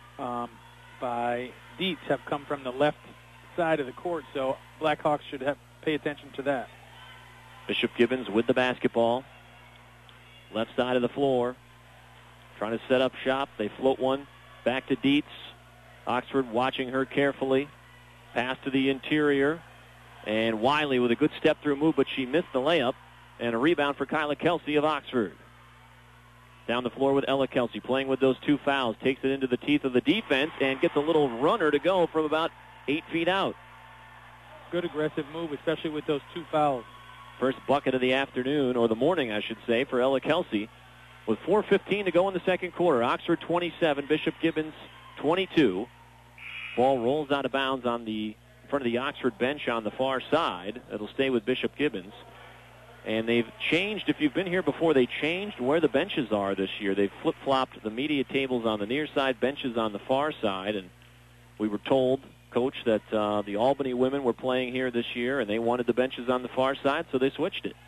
by Dietz have come from the left side of the court, so Blackhawks should pay attention to that. Bishop Gibbons with the basketball. Left side of the floor. Trying to set up shop. They float one back to Dietz. Oxford watching her carefully. Pass to the interior. And Wiley with a good step-through move, but she missed the layup. And a rebound for Kyla Kelsey of Oxford. Down the floor with Ella Kelsey, playing with those 2 fouls. Takes it into the teeth of the defense and gets a little runner to go from about 8 feet out. Good aggressive move, especially with those 2 fouls. First bucket of the afternoon, or the morning, I should say, for Ella Kelsey. With 4:15 to go in the second quarter. Oxford 27, Bishop Gibbons 22. Ball rolls out of bounds on the in front of the Oxford bench on the far side. It'll stay with Bishop Gibbons. And they've changed, if you've been here before, they changed where the benches are this year. They've flip-flopped the media tables on the near side, benches on the far side. And we were told, Coach, that the Albany women were playing here this year, and they wanted the benches on the far side, so they switched it.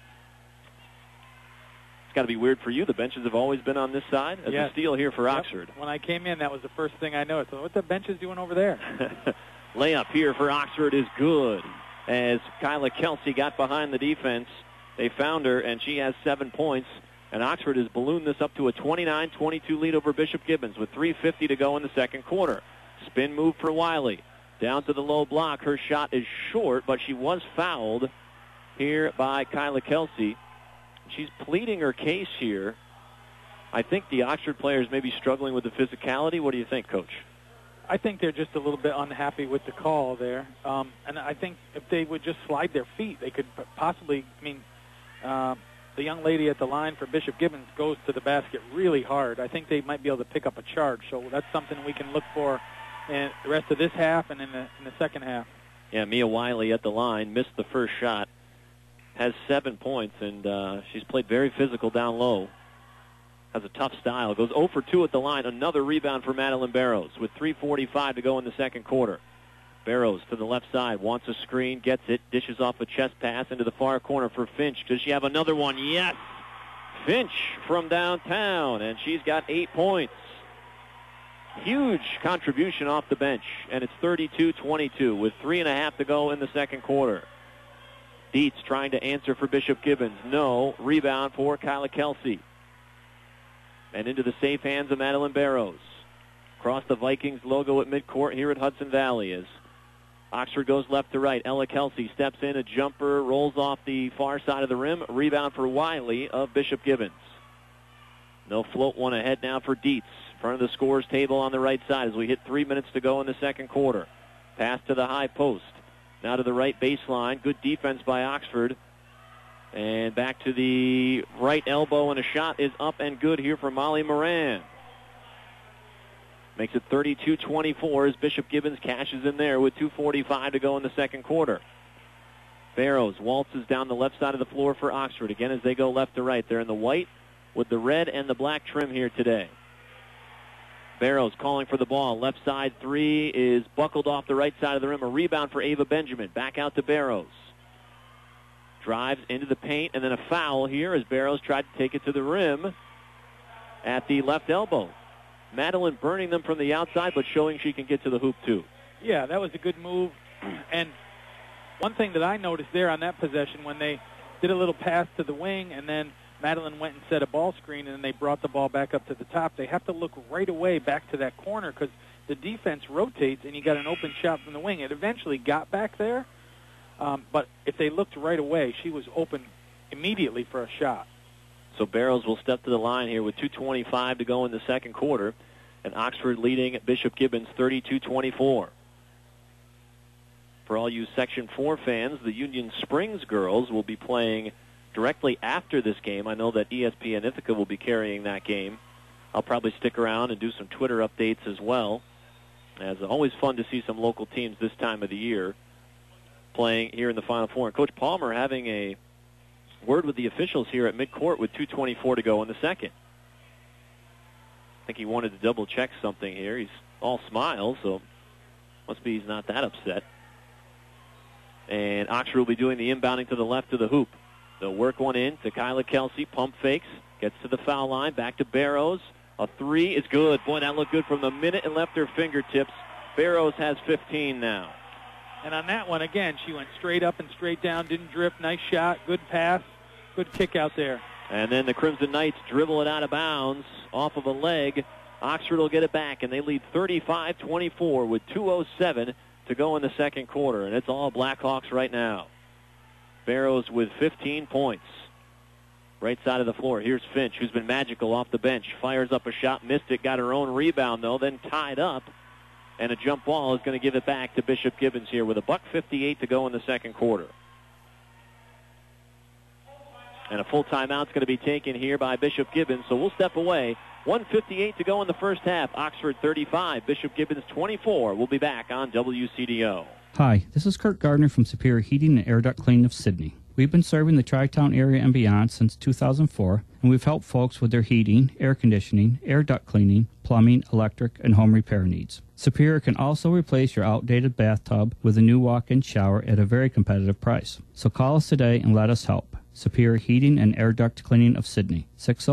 It's got to be weird for you. The benches have always been on this side. As a steal here for Oxford. When I came in, that was the first thing I noticed. So what the benches doing over there? Layup here for Oxford is good. As Kyla Kelsey got behind the defense, they found her, and she has 7 points. And Oxford has ballooned this up to a 29-22 lead over Bishop Gibbons with 3:50 to go in the second quarter. Spin move for Wiley. Down to the low block. Her shot is short, but she was fouled here by Kyla Kelsey. She's pleading her case here. I think the Oxford players may be struggling with the physicality. What do you think, Coach? I think they're just a little bit unhappy with the call there. And I think if they would just slide their feet, they could possibly, the young lady at the line for Bishop Gibbons goes to the basket really hard. I think they might be able to pick up a charge. So that's something we can look for and the rest of this half and in the second half. Yeah, Mia Wiley at the line, missed the first shot, has 7 points, and she's played very physical down low. Has a tough style. Goes 0 for 2 at the line. Another rebound for Madeline Barrows with 3:45 to go in the second quarter. Barrows to the left side, wants a screen, gets it, dishes off a chest pass into the far corner for Finch. Does she have another one? Yes! Finch from downtown, and she's got 8 points. Huge contribution off the bench, and it's 32-22 with 3.5 to go in the second quarter. Dietz trying to answer for Bishop Gibbons. No. Rebound for Kyla Kelsey. And into the safe hands of Madeline Barrows. Across the Vikings logo at midcourt here at Hudson Valley as Oxford goes left to right. Ella Kelsey steps in, a jumper, rolls off the far side of the rim. Rebound for Wiley of Bishop Gibbons. No float one ahead now for Dietz. Front of the scorers table on the right side as we hit 3 minutes to go in the second quarter. Pass to the high post. Now to the right baseline. Good defense by Oxford. And back to the right elbow, and a shot is up and good here for Molly Moran. Makes it 32-24 as Bishop Gibbons cashes in there with 2:45 to go in the second quarter. Barrows waltzes down the left side of the floor for Oxford. Again, as they go left to right. They're in the white with the red and the black trim here today. Barrows calling for the ball. Left side three is buckled off the right side of the rim. A rebound for Ava Benjamin. Back out to Barrows. Drives into the paint, and then a foul here as Barrows tried to take it to the rim at the left elbow. Madeline burning them from the outside, but showing she can get to the hoop, too. Yeah, that was a good move. And one thing that I noticed there on that possession, when they did a little pass to the wing, and then Madeline went and set a ball screen, and then they brought the ball back up to the top, they have to look right away back to that corner because the defense rotates, and you got an open shot from the wing. It eventually got back there. But if they looked right away, she was open immediately for a shot. So Barrows will step to the line here with 2:25 to go in the second quarter, and Oxford leading Bishop Gibbons 32-24. For all you Section 4 fans, the Union Springs girls will be playing directly after this game. I know that ESPN Ithaca will be carrying that game. I'll probably stick around and do some Twitter updates as well. It's always fun to see some local teams this time of the year playing here in the Final Four. And Coach Palmer having a word with the officials here at midcourt with 2:24 to go in the second. I think he wanted to double-check something here. He's all smiles, so must be he's not that upset. And Oxford will be doing the inbounding to the left of the hoop. They'll work one in to Kyla Kelsey. Pump fakes. Gets to the foul line. Back to Barrows. A three is good. Boy, that looked good from the minute it left her fingertips. Barrows has 15 now. And on that one, again, she went straight up and straight down, didn't drift. Nice shot, good pass, good kick out there. And then the Crimson Knights dribble it out of bounds off of a leg. Oxford will get it back, and they lead 35-24 with 2:07 to go in the second quarter. And it's all Blackhawks right now. Barrows with 15 points. Right side of the floor. Here's Finch, who's been magical off the bench. Fires up a shot, missed it, got her own rebound, though, then tied up. And a jump ball is going to give it back to Bishop Gibbons here with $1:58 to go in the second quarter. And a full timeout is going to be taken here by Bishop Gibbons, so we'll step away. 1:58 to go in the first half. Oxford 35, Bishop Gibbons 24. We'll be back on WCDO. Hi, this is Kurt Gardner from Superior Heating and Air Duct Cleaning of Sydney. We've been serving the Tri-Town area and beyond since 2004, and we've helped folks with their heating, air conditioning, air duct cleaning, plumbing, electric, and home repair needs. Superior can also replace your outdated bathtub with a new walk-in shower at a very competitive price. So call us today and let us help. Superior Heating and Air Duct Cleaning of Sydney,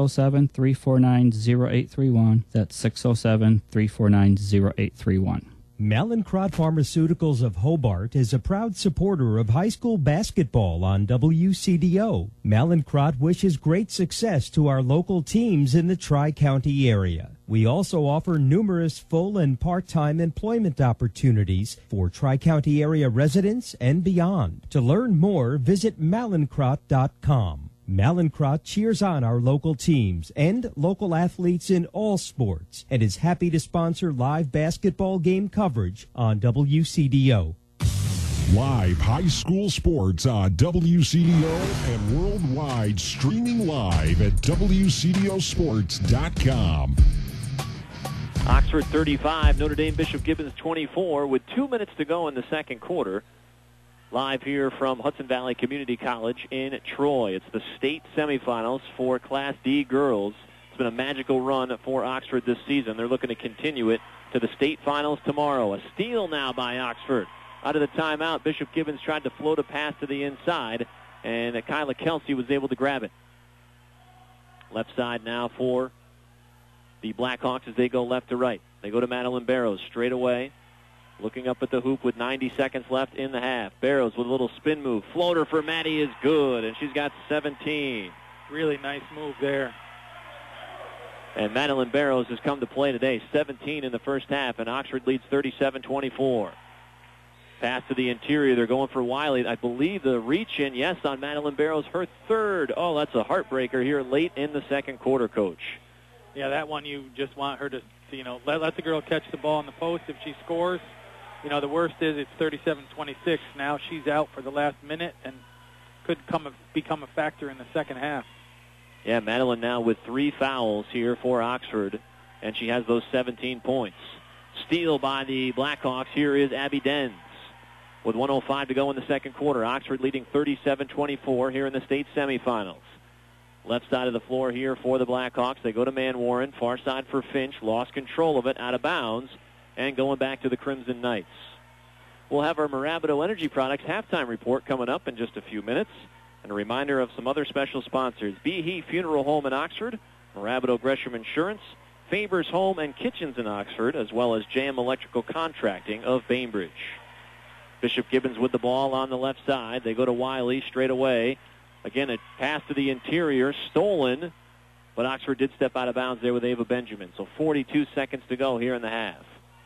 607-349-0831. That's 607-349-0831. Mallinckrodt Pharmaceuticals of Hobart is a proud supporter of high school basketball on WCDO. Mallinckrodt wishes great success to our local teams in the Tri-County area. We also offer numerous full and part-time employment opportunities for Tri-County area residents and beyond. To learn more, visit mallinckrodt.com. Mallinckrodt cheers on our local teams and local athletes in all sports and is happy to sponsor live basketball game coverage on WCDO. Live high school sports on WCDO and worldwide, streaming live at WCDOsports.com. Oxford 35, Notre Dame Bishop Gibbons 24 with 2 minutes to go in the second quarter. Live here from Hudson Valley Community College in Troy. It's the state semifinals for Class D girls. It's been a magical run for Oxford this season. They're looking to continue it to the state finals tomorrow. A steal now by Oxford. Out of the timeout, Bishop Gibbons tried to float a pass to the inside, and Kyla Kelsey was able to grab it. Left side now for the Blackhawks as they go left to right. They go to Madeline Barrows straight away. Looking up at the hoop with 90 seconds left in the half. Barrows with a little spin move. Floater for Maddie is good, and she's got 17. Really nice move there. And Madeline Barrows has come to play today. 17 in the first half, and Oxford leads 37-24. Pass to the interior. They're going for Wiley. I believe the reach-in, yes, on Madeline Barrows, her third. Oh, that's a heartbreaker here late in the second quarter, Coach. Yeah, that one you just want her to, let the girl catch the ball in the post. If she scores, the worst is it's 37-26. Now she's out for the last minute and could become a factor in the second half. Yeah, Madeline now with 3 fouls here for Oxford, and she has those 17 points. Steal by the Blackhawks. Here is Abby Denz with 1:05 to go in the second quarter. Oxford leading 37-24 here in the state semifinals. Left side of the floor here for the Blackhawks. They go to Manwarren. Far side for Finch. Lost control of it, out of bounds, and going back to the Crimson Knights. We'll have our Mirabito Energy Products halftime report coming up in just a few minutes. And a reminder of some other special sponsors. Behe Funeral Home in Oxford, Mirabito Gresham Insurance, Faber's Home and Kitchens in Oxford, as well as JM Electrical Contracting of Bainbridge. Bishop Gibbons with the ball on the left side. They go to Wiley straight away. Again, a pass to the interior, stolen, but Oxford did step out of bounds there with Ava Benjamin. So 42 seconds to go here in the half.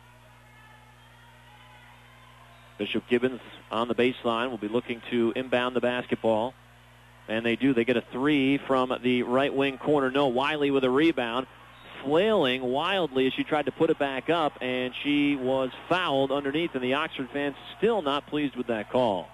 Bishop Gibbons on the baseline will be looking to inbound the basketball. And they do. They get a 3 from the right wing corner. No, Wiley with a rebound, flailing wildly as she tried to put it back up, and she was fouled underneath, and the Oxford fans still not pleased with that call.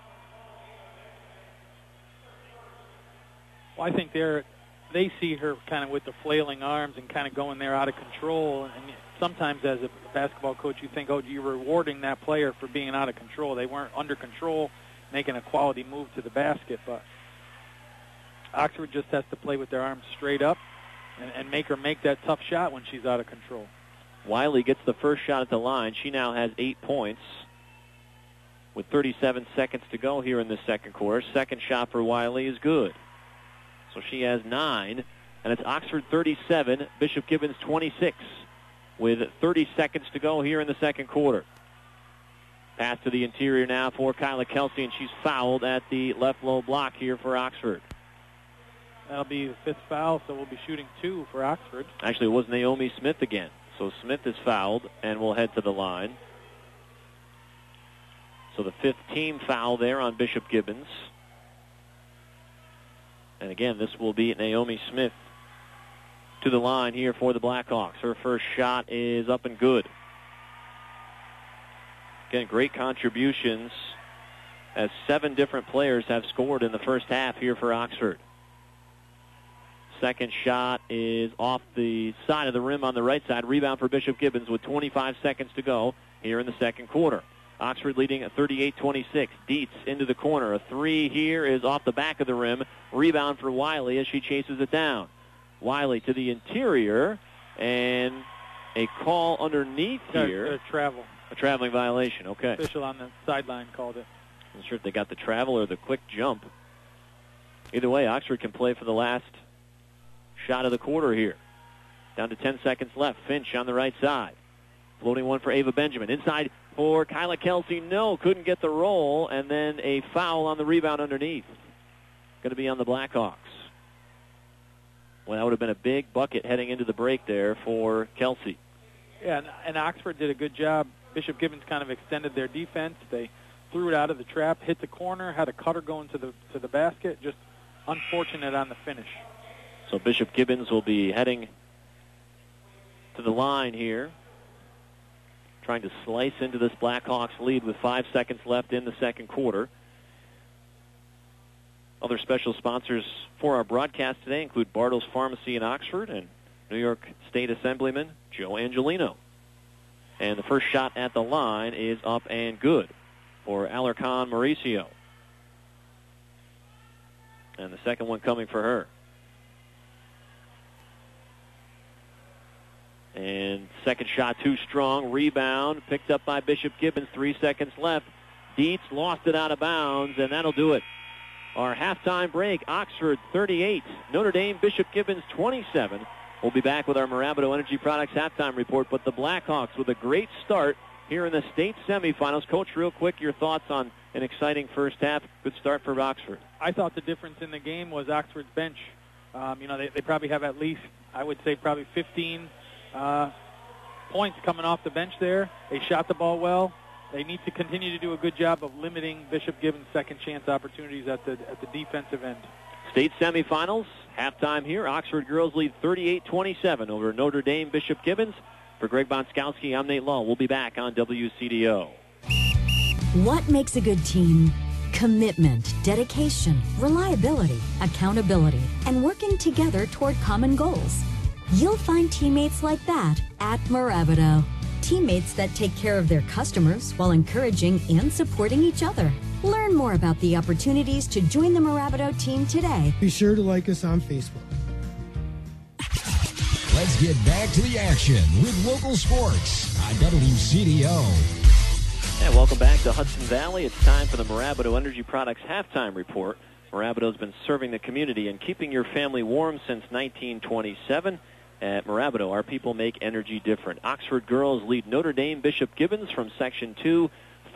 Well, I think they see her kind of with the flailing arms and kind of going there out of control. And sometimes as a basketball coach, you think, oh, you're rewarding that player for being out of control. They weren't under control, making a quality move to the basket. But Oxford just has to play with their arms straight up and make her make that tough shot when she's out of control. Wiley gets the first shot at the line. She now has 8 points with 37 seconds to go here in the second quarter. Second shot for Wiley is good. So she has 9, and it's Oxford 37, Bishop Gibbons 26, with 30 seconds to go here in the second quarter. Pass to the interior now for Kyla Kelsey, and she's fouled at the left low block here for Oxford. That'll be the 5th foul, so we'll be shooting 2 for Oxford. Actually, it was Naomi Smith again. So Smith is fouled and will head to the line. So the 5th team foul there on Bishop Gibbons. And again, this will be Naomi Smith to the line here for the Blackhawks. Her first shot is up and good. Again, great contributions as 7 different players have scored in the first half here for Oxford. Second shot is off the side of the rim on the right side. Rebound for Bishop Gibbons with 25 seconds to go here in the second quarter. Oxford leading at 38-26. Dietz into the corner. A 3 here is off the back of the rim. Rebound for Wiley as she chases it down. Wiley to the interior, and a call underneath here. A travel. A traveling violation, okay. Official on the sideline called it. I'm not sure if they got the travel or the quick jump. Either way, Oxford can play for the last shot of the quarter here. Down to 10 seconds left. Finch on the right side. Floating one for Ava Benjamin. Inside for Kyla Kelsey. No, couldn't get the roll. And then a foul on the rebound underneath. Going to be on the Blackhawks. Well, that would have been a big bucket heading into the break there for Kelsey. Yeah, and Oxford did a good job. Bishop Gibbons kind of extended their defense. They threw it out of the trap, hit the corner, had a cutter going to the basket. Just unfortunate on the finish. So Bishop Gibbons will be heading to the line here, trying to slice into this Blackhawks lead with 5 seconds left in the second quarter. Other special sponsors for our broadcast today include Bartles Pharmacy in Oxford and New York State Assemblyman Joe Angelino. And the first shot at the line is up and good for Alarcon Mauricio. And the second one coming for her. And second shot too strong. Rebound picked up by Bishop Gibbons. 3 seconds left. Dietz lost it out of bounds, and that'll do it. Our halftime break, Oxford 38, Notre Dame Bishop Gibbons 27. We'll be back with our Mirabito Energy Products halftime report, but the Blackhawks with a great start here in the state semifinals. Coach, real quick, your thoughts on an exciting first half. Good start for Oxford. I thought the difference in the game was Oxford's bench. They probably have at least, I would say, probably 15 points coming off the bench there. They shot the ball well. They need to continue to do a good job of limiting Bishop Gibbons' second chance opportunities at the defensive end. State semifinals, halftime here. Oxford girls lead 38-27 over Notre Dame Bishop Gibbons. For Greg Bonskowski, I'm Nate Lull. We'll be back on WCDO. What makes a good team? Commitment, dedication, reliability, accountability, and working together toward common goals. You'll find teammates like that at Mirabito. Teammates that take care of their customers while encouraging and supporting each other. Learn more about the opportunities to join the Mirabito team today. Be sure to like us on Facebook. Let's get back to the action with local sports on WCDO. And welcome back to Hudson Valley. It's time for the Mirabito Energy Products halftime report. Mirabito's been serving the community and keeping your family warm since 1927. At Mirabito, our people make energy different. Oxford girls lead Notre Dame Bishop Gibbons from Section 2,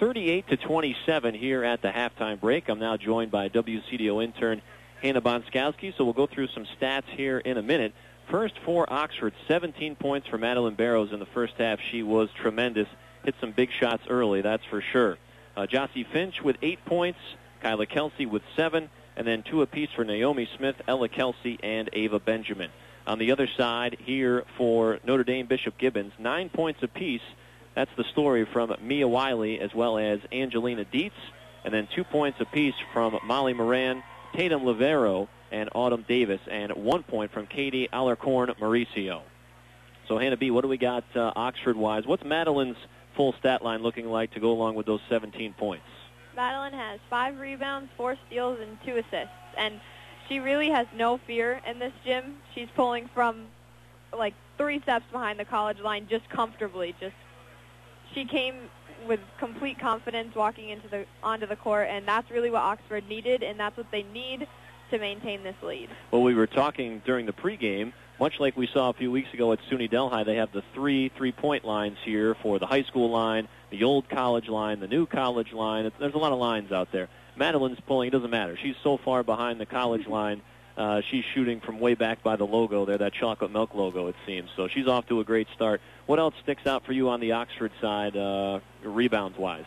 38-27 here at the halftime break. I'm now joined by WCDO intern Hannah Bonskowski, so we'll go through some stats here in a minute. First for Oxford, 17 points for Madeline Barrows in the first half. She was tremendous. Hit some big shots early, that's for sure. Jossie Finch with 8 points, Kyla Kelsey with 7, and then 2 apiece for Naomi Smith, Ella Kelsey, and Ava Benjamin. On the other side here for Notre Dame Bishop Gibbons, 9 points apiece. That's the story from Mia Wiley as well as Angelina Dietz. And then 2 points apiece from Molly Moran, Tatum Livero, and Autumn Davis. And 1 point from Katie Alarcon Mauricio. So, Hannah B., what do we got Oxford-wise? What's Madeline's full stat line looking like to go along with those 17 points? Madeline has 5 rebounds, 4 steals, and 2 assists. And she really has no fear in this gym. She's pulling from like 3 steps behind the college line just comfortably. She came with complete confidence walking onto the court, and that's really what Oxford needed, and that's what they need to maintain this lead. Well, we were talking during the pregame, much like we saw a few weeks ago at SUNY Delhi. They have the 3 3-point lines here for the high school line, the old college line, the new college line. There's a lot of lines out there. Madeline's pulling, it doesn't matter. She's so far behind the college line. She's shooting from way back by the logo there, that chocolate milk logo, it seems. So she's off to a great start. What else sticks out for you on the Oxford side, rebounds-wise?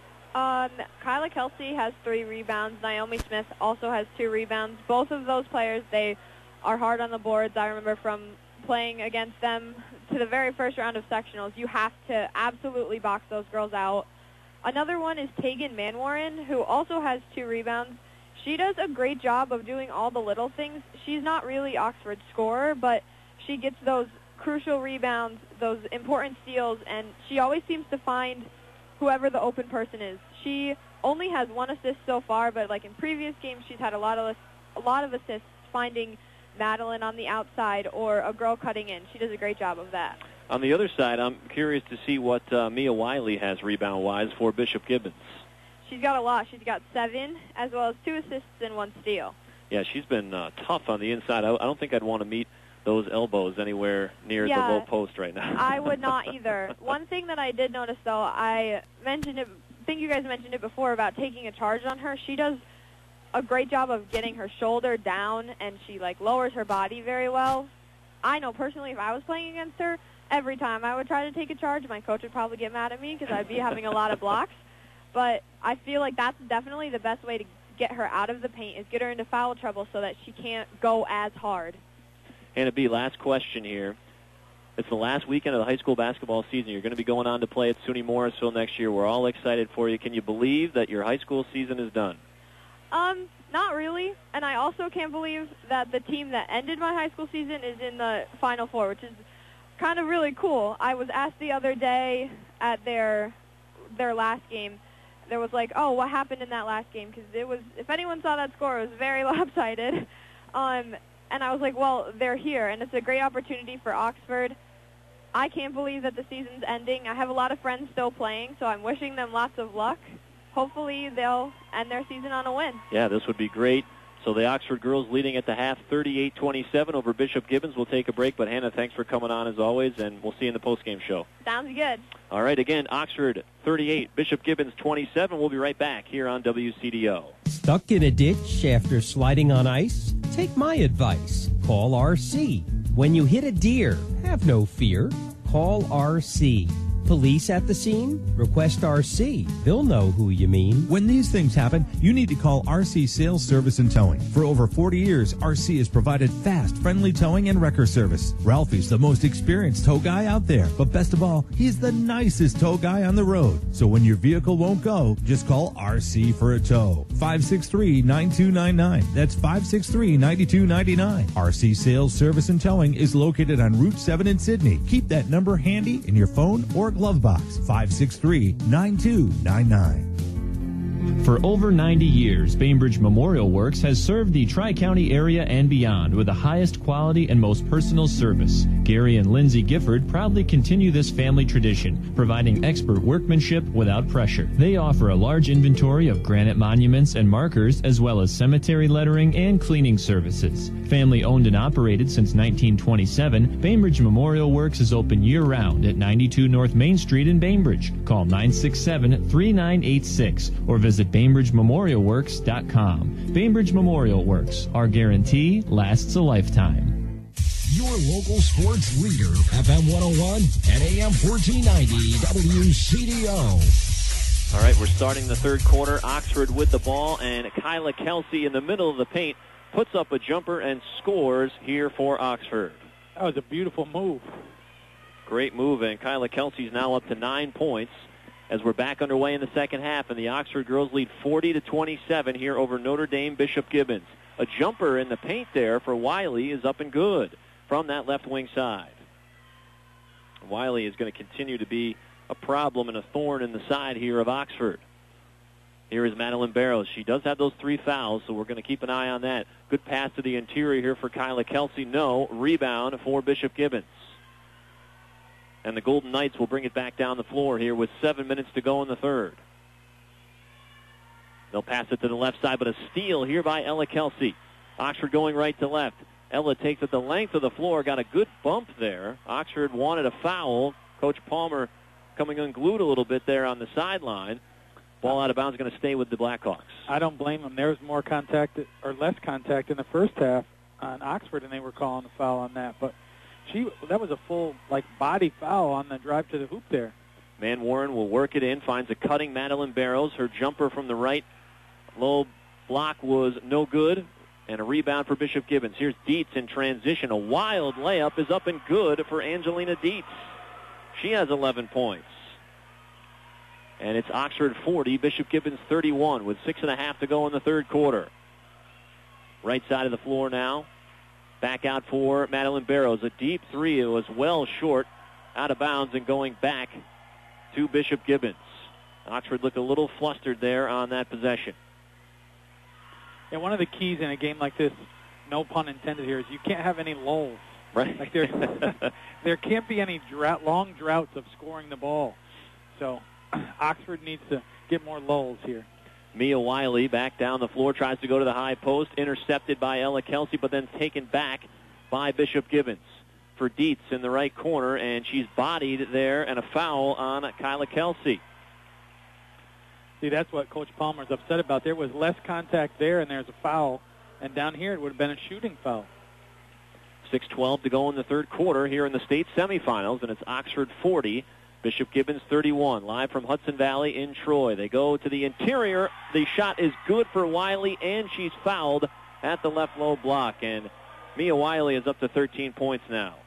Kyla Kelsey has 3 rebounds. Naomi Smith also has 2 rebounds. Both of those players, they are hard on the boards. I remember from playing against them to the very first round of sectionals. You have to absolutely box those girls out. Another one is Tegan Manwaran, who also has 2 rebounds. She does a great job of doing all the little things. She's not really Oxford's scorer, but she gets those crucial rebounds, those important steals, and she always seems to find whoever the open person is. She only has 1 assist so far, but like in previous games, she's had a lot of assists finding Madeline on the outside or a girl cutting in. She does a great job of that. On the other side, I'm curious to see what Mia Wiley has rebound-wise for Bishop Gibbons. She's got a lot. She's got 7, as well as 2 assists and 1 steal. Yeah, she's been tough on the inside. I don't think I'd want to meet those elbows anywhere near the low post right now. I would not either. One thing that I did notice, though, I think you guys mentioned it before about taking a charge on her. She does a great job of getting her shoulder down, and she lowers her body very well. I know personally if I was playing against her, every time I would try to take a charge, my coach would probably get mad at me because I'd be having a lot of blocks. But I feel like that's definitely the best way to get her out of the paint is get her into foul trouble so that she can't go as hard. Hannah B., last question here. It's the last weekend of the high school basketball season. You're going to be going on to play at SUNY Morrisville next year. We're all excited for you. Can you believe that your high school season is done? Not really. And I also can't believe that the team that ended my high school season is in the Final Four, which is kind of really cool. I was asked the other day at their last game. There was like, oh, what happened in that last game? Because it was, if anyone saw that score, it was very lopsided. And I was like, well, they're here, and it's a great opportunity for Oxford. I can't believe that the season's ending. I have a lot of friends still playing, so I'm wishing them lots of luck. Hopefully they'll end their season on a win. Yeah, this would be great. So the Oxford girls leading at the half 38-27 over Bishop Gibbons. We'll take a break, but Hannah, thanks for coming on as always, and we'll see you in the postgame show. Sounds good. All right, again, Oxford 38, Bishop Gibbons 27. We'll be right back here on WCDO. Stuck in a ditch after sliding on ice? Take my advice. Call RC. When you hit a deer, have no fear. Call RC. Police at the scene? Request RC. They'll know who you mean. When these things happen, you need to call RC Sales Service and Towing. For over 40 years, RC has provided fast, friendly towing and wrecker service. Ralphie's the most experienced tow guy out there, but best of all, he's the nicest tow guy on the road. So when your vehicle won't go, just call RC for a tow. 563-9299. That's 563-9299. RC Sales Service and Towing is located on Route 7 in Sydney. Keep that number handy in your phone or glove box. 563-9299. For over 90 years, Bainbridge Memorial Works has served the Tri-County area and beyond with the highest quality and most personal service. Gary and Lindsay Gifford proudly continue this family tradition, providing expert workmanship without pressure. They offer a large inventory of granite monuments and markers, as well as cemetery lettering and cleaning services. Family owned and operated since 1927, Bainbridge Memorial Works is open year-round at 92 North Main Street in Bainbridge. Call 967-3986 or visit BainbridgeMemorialWorks.com. Bainbridge Memorial Works. Our guarantee lasts a lifetime. Your local sports leader, FM 101 and AM 1490 WCDO. All right, we're starting the third quarter. Oxford with the ball, and Kyla Kelsey in the middle of the paint puts up a jumper and scores here for Oxford. That was a beautiful move. Great move, and Kyla Kelsey's now up to 9 points as we're back underway in the second half, and the Oxford girls lead 40-27 here over Notre Dame Bishop Gibbons. A jumper in the paint there for Wiley is up and good from that left wing side. Wiley is going to continue to be a problem and a thorn in the side here of Oxford. Here is Madeline Barrows. She does have those 3 fouls, so we're going to keep an eye on that. Good pass to the interior here for Kyla Kelsey. No. Rebound for Bishop Gibbons. And the Golden Knights will bring it back down the floor here with 7 minutes to go in the third. They'll pass it to the left side, but a steal here by Ella Kelsey. Oxford going right to left. Ella takes it the length of the floor, got a good bump there. Oxford wanted a foul. Coach Palmer coming unglued a little bit there on the sideline. Ball out of bounds, going to stay with the Blackhawks. I don't blame them. There was more contact or less contact in the first half on Oxford, and they were calling a foul on that. But that was a full body foul on the drive to the hoop there. Van Warren will work it in, finds a cutting Madeline Barrows. Her jumper from the right low block was no good, and a rebound for Bishop Gibbons. Here's Dietz in transition. A wild layup is up and good for Angelina Dietz. She has 11 points. And it's Oxford 40, Bishop Gibbons 31 with 6.5 to go in the third quarter. Right side of the floor now. Back out for Madeline Barrows. A deep three. It was well short, out of bounds, and going back to Bishop Gibbons. Oxford looked a little flustered there on that possession. Yeah, one of the keys in a game like this, no pun intended here, is you can't have any lulls. Right. There can't be any long droughts of scoring the ball. So Oxford needs to get more lulls here. Mia Wiley back down the floor, tries to go to the high post, intercepted by Ella Kelsey, but then taken back by Bishop Gibbons for Dietz in the right corner, and she's bodied there, and a foul on Kyla Kelsey. See, that's what Coach Palmer's upset about. There was less contact there, and there's a foul, and down here it would have been a shooting foul. 6:12 to go in the third quarter here in the state semifinals, and it's Oxford 40, Bishop Gibbons 31, live from Hudson Valley in Troy. They go to the interior. The shot is good for Wiley, and she's fouled at the left low block. And Mia Wiley is up to 13 points now.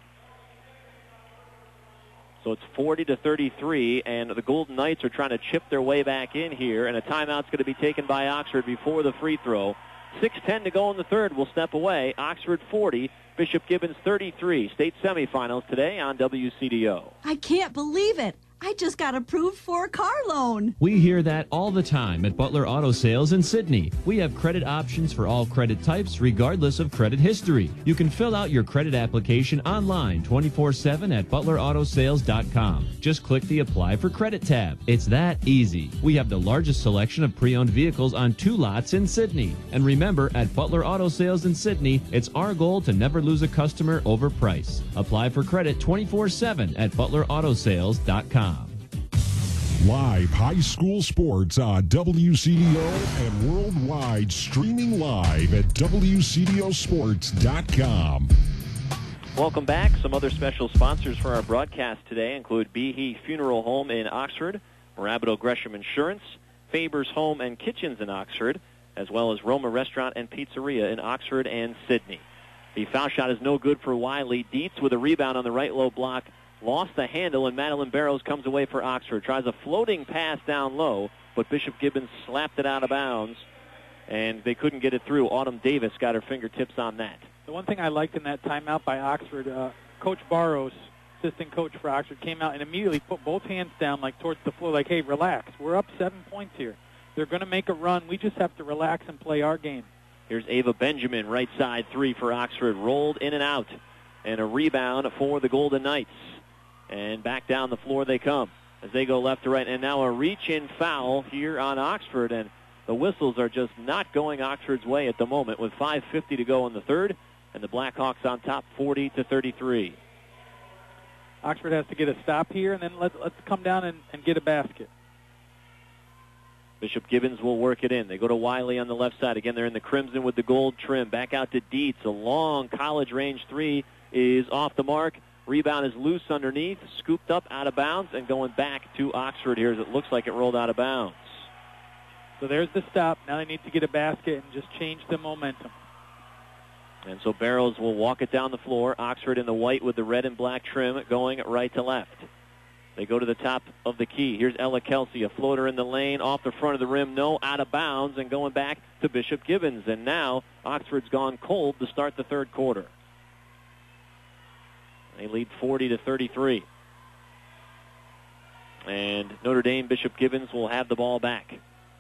So it's 40-33, and the Golden Knights are trying to chip their way back in here, and a timeout's going to be taken by Oxford before the free throw. 6:10 to go in the third. We'll step away. Oxford 40, Bishop Gibbons 33. State semifinals today on WCDO. I can't believe it. I just got approved for a car loan. We hear that all the time at Butler Auto Sales in Sydney. We have credit options for all credit types, regardless of credit history. You can fill out your credit application online 24/7 at butlerAutoSales.com. Just click the Apply for Credit tab. It's that easy. We have the largest selection of pre-owned vehicles on 2 lots in Sydney. And remember, at Butler Auto Sales in Sydney, it's our goal to never lose a customer over price. Apply for credit 24/7 at butlerAutoSales.com. Live high school sports on WCDO and worldwide, streaming live at WCDOsports.com. Welcome back. Some other special sponsors for our broadcast today include Behe Funeral Home in Oxford, Morabito Gresham Insurance, Faber's Home and Kitchens in Oxford, as well as Roma Restaurant and Pizzeria in Oxford and Sydney. The foul shot is no good for Wiley. Dietz with a rebound on the right low block. Lost the handle, and Madeline Barrows comes away for Oxford. Tries a floating pass down low, but Bishop Gibbons slapped it out of bounds, and they couldn't get it through. Autumn Davis got her fingertips on that. The one thing I liked in that timeout by Oxford, Coach Barrows, assistant coach for Oxford, came out and immediately put both hands down like towards the floor, like, hey, relax. We're up 7 points here. They're going to make a run. We just have to relax and play our game. Here's Ava Benjamin, right side three for Oxford. Rolled in and out, and a rebound for the Golden Knights. And back down the floor they come as they go left to right. And now a reach-in foul here on Oxford. And the whistles are just not going Oxford's way at the moment with 5:50 to go in the third. And the Blackhawks on top 40-33. Oxford has to get a stop here, and then let's come down and get a basket. Bishop Gibbons will work it in. They go to Wiley on the left side. Again, they're in the crimson with the gold trim. Back out to Dietz. A long college-range three is off the mark. Rebound is loose underneath, scooped up out of bounds, and going back to Oxford here as it looks like it rolled out of bounds. So there's the stop. Now they need to get a basket and just change the momentum. And so Barrows will walk it down the floor. Oxford in the white with the red and black trim going right to left. They go to the top of the key. Here's Ella Kelsey, a floater in the lane, off the front of the rim, no, out of bounds, and going back to Bishop Gibbons. And now Oxford's gone cold to start the third quarter. They lead 40-33. And Notre Dame, Bishop Gibbons will have the ball back.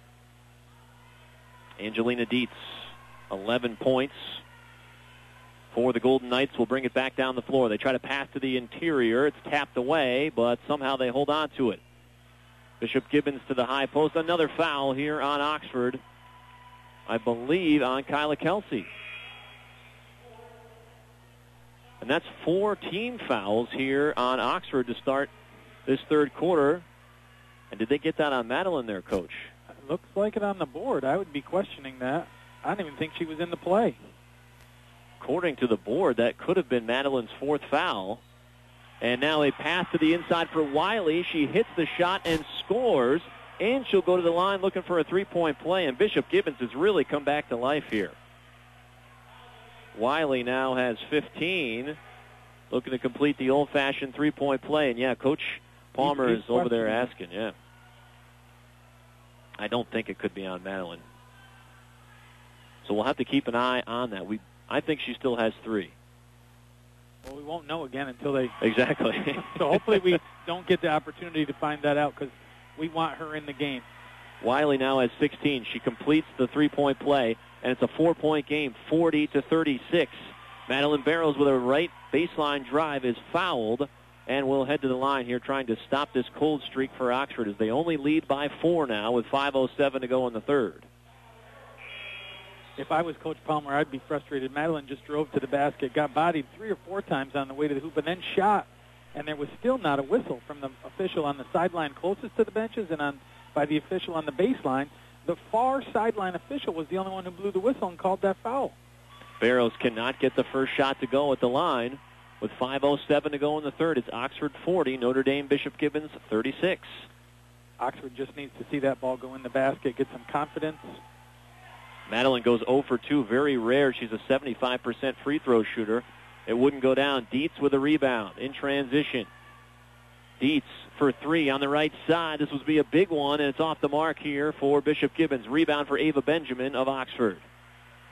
Angelina Dietz, 11 points for the Golden Knights. Will bring it back down the floor. They try to pass to the interior. It's tapped away, but somehow they hold on to it. Bishop Gibbons to the high post. Another foul here on Oxford, I believe on Kyla Kelsey. And that's 4 team fouls here on Oxford to start this third quarter. And did they get that on Madeline there, Coach? It looks like it on the board. I would be questioning that. I don't even think she was in the play. According to the board, that could have been Madeline's 4th foul. And now a pass to the inside for Wiley. She hits the shot and scores. And she'll go to the line looking for a 3-point play. And Bishop Gibbons has really come back to life here. Wiley now has 15, looking to complete the old-fashioned 3-point play. And, yeah, Coach Palmer is over there asking, yeah. I don't think it could be on Madeline. So we'll have to keep an eye on that. I think she still has 3. Well, we won't know again until they... Exactly. So hopefully we don't get the opportunity to find that out because we want her in the game. Wiley now has 16. She completes the 3-point play. And it's a 4-point game, 40-36. Madeline Barrows with a right baseline drive is fouled and will head to the line here trying to stop this cold streak for Oxford as they only lead by 4 now with 5:07 to go in the third. If I was Coach Palmer, I'd be frustrated. Madeline just drove to the basket, got bodied 3 or 4 times on the way to the hoop, and then shot. And there was still not a whistle from the official on the sideline closest to the benches and by the official on the baseline. The far sideline official was the only one who blew the whistle and called that foul. Barrows cannot get the first shot to go at the line. With 5:07 to go in the third, it's Oxford 40, Notre Dame Bishop Gibbons 36. Oxford just needs to see that ball go in the basket, get some confidence. Madeline goes 0 for 2, very rare. She's a 75% free throw shooter. It wouldn't go down. Dietz with a rebound in transition. Dietz for 3 on the right side. This will be a big one, and it's off the mark here for Bishop Gibbons. Rebound for Ava Benjamin of Oxford.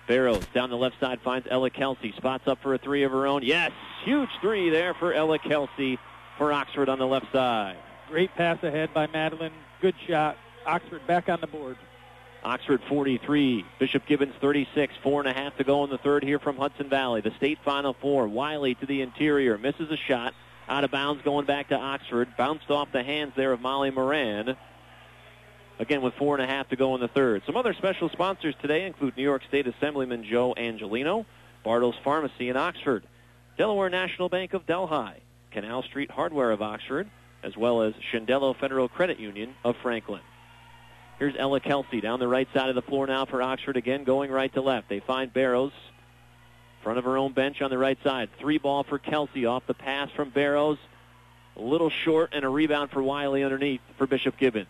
Barrows down the left side finds Ella Kelsey. Spots up for a three of her own. Yes, huge three there for Ella Kelsey for Oxford on the left side. Great pass ahead by Madeline. Good shot. Oxford back on the board. Oxford 43, Bishop Gibbons 36, 4.5 to go in the third here from Hudson Valley. The state Final Four. Wiley to the interior, misses a shot. Out of bounds going back to Oxford. Bounced off the hands there of Molly Moran. Again with 4.5 to go in the third. Some other special sponsors today include New York State Assemblyman Joe Angelino, Bartles Pharmacy in Oxford, Delaware National Bank of Delhi, Canal Street Hardware of Oxford, as well as Shendello Federal Credit Union of Franklin. Here's Ella Kelsey down the right side of the floor now for Oxford, again going right to left. They find Barrows, front of her own bench on the right side. Three ball for Kelsey off the pass from Barrows. A little short, and a rebound for Wiley underneath for Bishop Gibbons.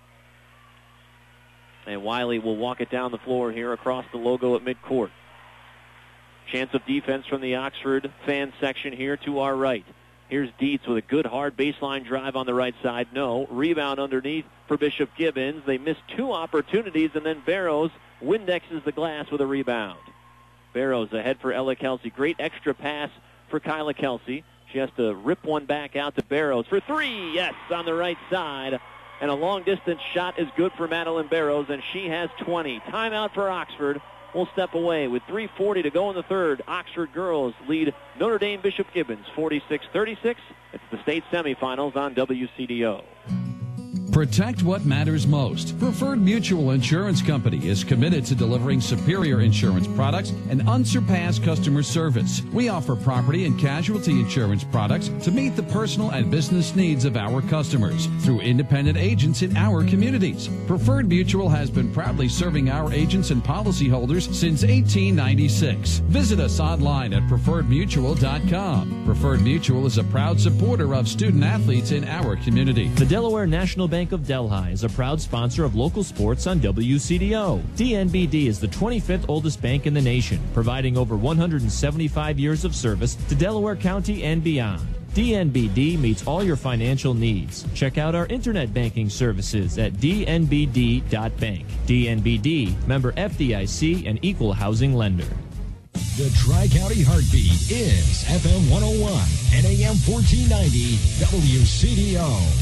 And Wiley will walk it down the floor here across the logo at midcourt. Chance of defense from the Oxford fan section here to our right. Here's Dietz with a good hard baseline drive on the right side. No. Rebound underneath for Bishop Gibbons. They missed two opportunities, and then Barrows Windexes the glass with a rebound. Barrows ahead for Ella Kelsey. Great extra pass for Kyla Kelsey. She has to rip one back out to Barrows for three. Yes, on the right side. And a long-distance shot is good for Madeline Barrows, and she has 20. Timeout for Oxford. We'll step away with 3:40 to go in the third. Oxford girls lead Notre Dame Bishop Gibbons 46-36. It's the state semifinals on WCDO. Protect what matters most. Preferred Mutual Insurance Company is committed to delivering superior insurance products and unsurpassed customer service. We offer property and casualty insurance products to meet the personal and business needs of our customers through independent agents in our communities. Preferred Mutual has been proudly serving our agents and policyholders since 1896. Visit us online at preferredmutual.com. Preferred Mutual is a proud supporter of student athletes in our community. The Delaware National Bank of Delhi is a proud sponsor of local sports on WCDO. DNBD is the 25th oldest bank in the nation, providing over 175 years of service to Delaware County and beyond. DNBD meets all your financial needs. Check out our internet banking services at dnbd.bank. DNBD, member FDIC, and equal housing lender. The Tri-County Heartbeat is FM 101 and AM 1490 WCDO.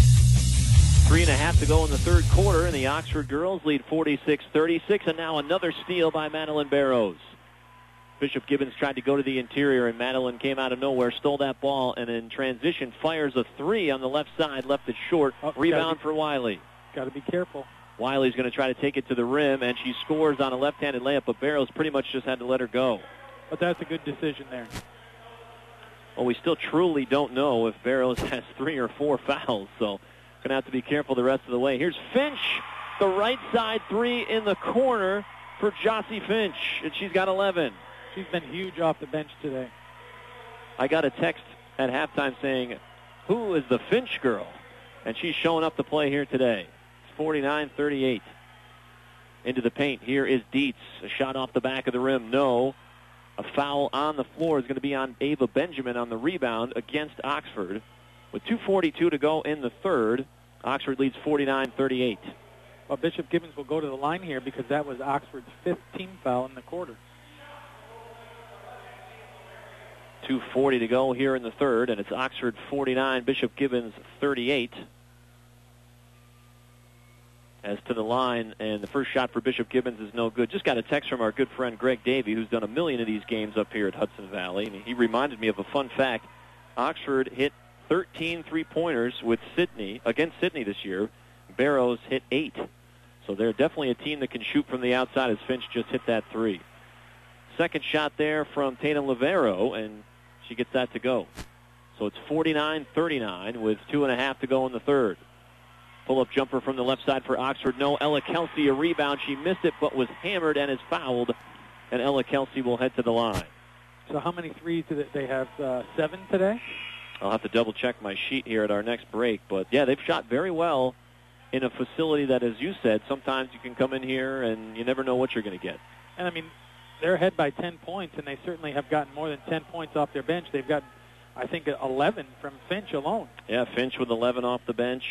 3.5 to go in the third quarter, and the Oxford girls lead 46-36, and now another steal by Madeline Barrows. Bishop Gibbons tried to go to the interior, and Madeline came out of nowhere, stole that ball, and in transition fires a three on the left side, left it short. Rebound for Wiley. Got to be careful. Wiley's going to try to take it to the rim, and she scores on a left-handed layup, but Barrows pretty much just had to let her go. But that's a good decision there. Well, we still truly don't know if Barrows has 3 or 4 fouls, so going to have to be careful the rest of the way. Here's Finch, the right side three in the corner for Jossie Finch, and she's got 11. She's been huge off the bench today. I got a text at halftime saying, who is the Finch girl? And she's showing up to play here today. It's 49-38. Into the paint. Here is Dietz. A shot off the back of the rim. No. A foul on the floor is going to be on Ava Benjamin on the rebound against Oxford. With 2:42 to go in the third, Oxford leads 49-38. Well, Bishop Gibbons will go to the line here because that was Oxford's 5th team foul in the quarter. 2:40 to go here in the third, and it's Oxford 49, Bishop Gibbons 38. As to the line, and the first shot for Bishop Gibbons is no good. Just got a text from our good friend Greg Davey, who's done a million of these games up here at Hudson Valley, and he reminded me of a fun fact. Oxford hit 13 three-pointers with Sydney, against Sydney this year. Barrows hit 8. So they're definitely a team that can shoot from the outside, as Finch just hit that three. Second shot there from Tatum Livero, and she gets that to go. So it's 49-39 with 2.5 to go in the third. Pull-up jumper from the left side for Oxford. No, Ella Kelsey, a rebound. She missed it but was hammered and is fouled, and Ella Kelsey will head to the line. So how many threes do they have? 7 today? I'll have to double-check my sheet here at our next break. But, yeah, they've shot very well in a facility that, as you said, sometimes you can come in here and you never know what you're going to get. And, I mean, they're ahead by 10 points, and they certainly have gotten more than 10 points off their bench. They've got, I think, 11 from Finch alone. Yeah, Finch with 11 off the bench.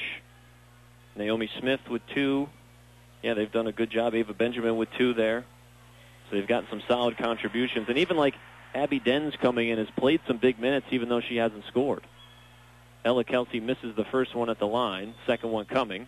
Naomi Smith with 2. Yeah, they've done a good job. Ava Benjamin with 2 there. So they've gotten some solid contributions. And even like Abby Dens coming in has played some big minutes even though she hasn't scored. Ella Kelsey misses the first one at the line. Second one coming.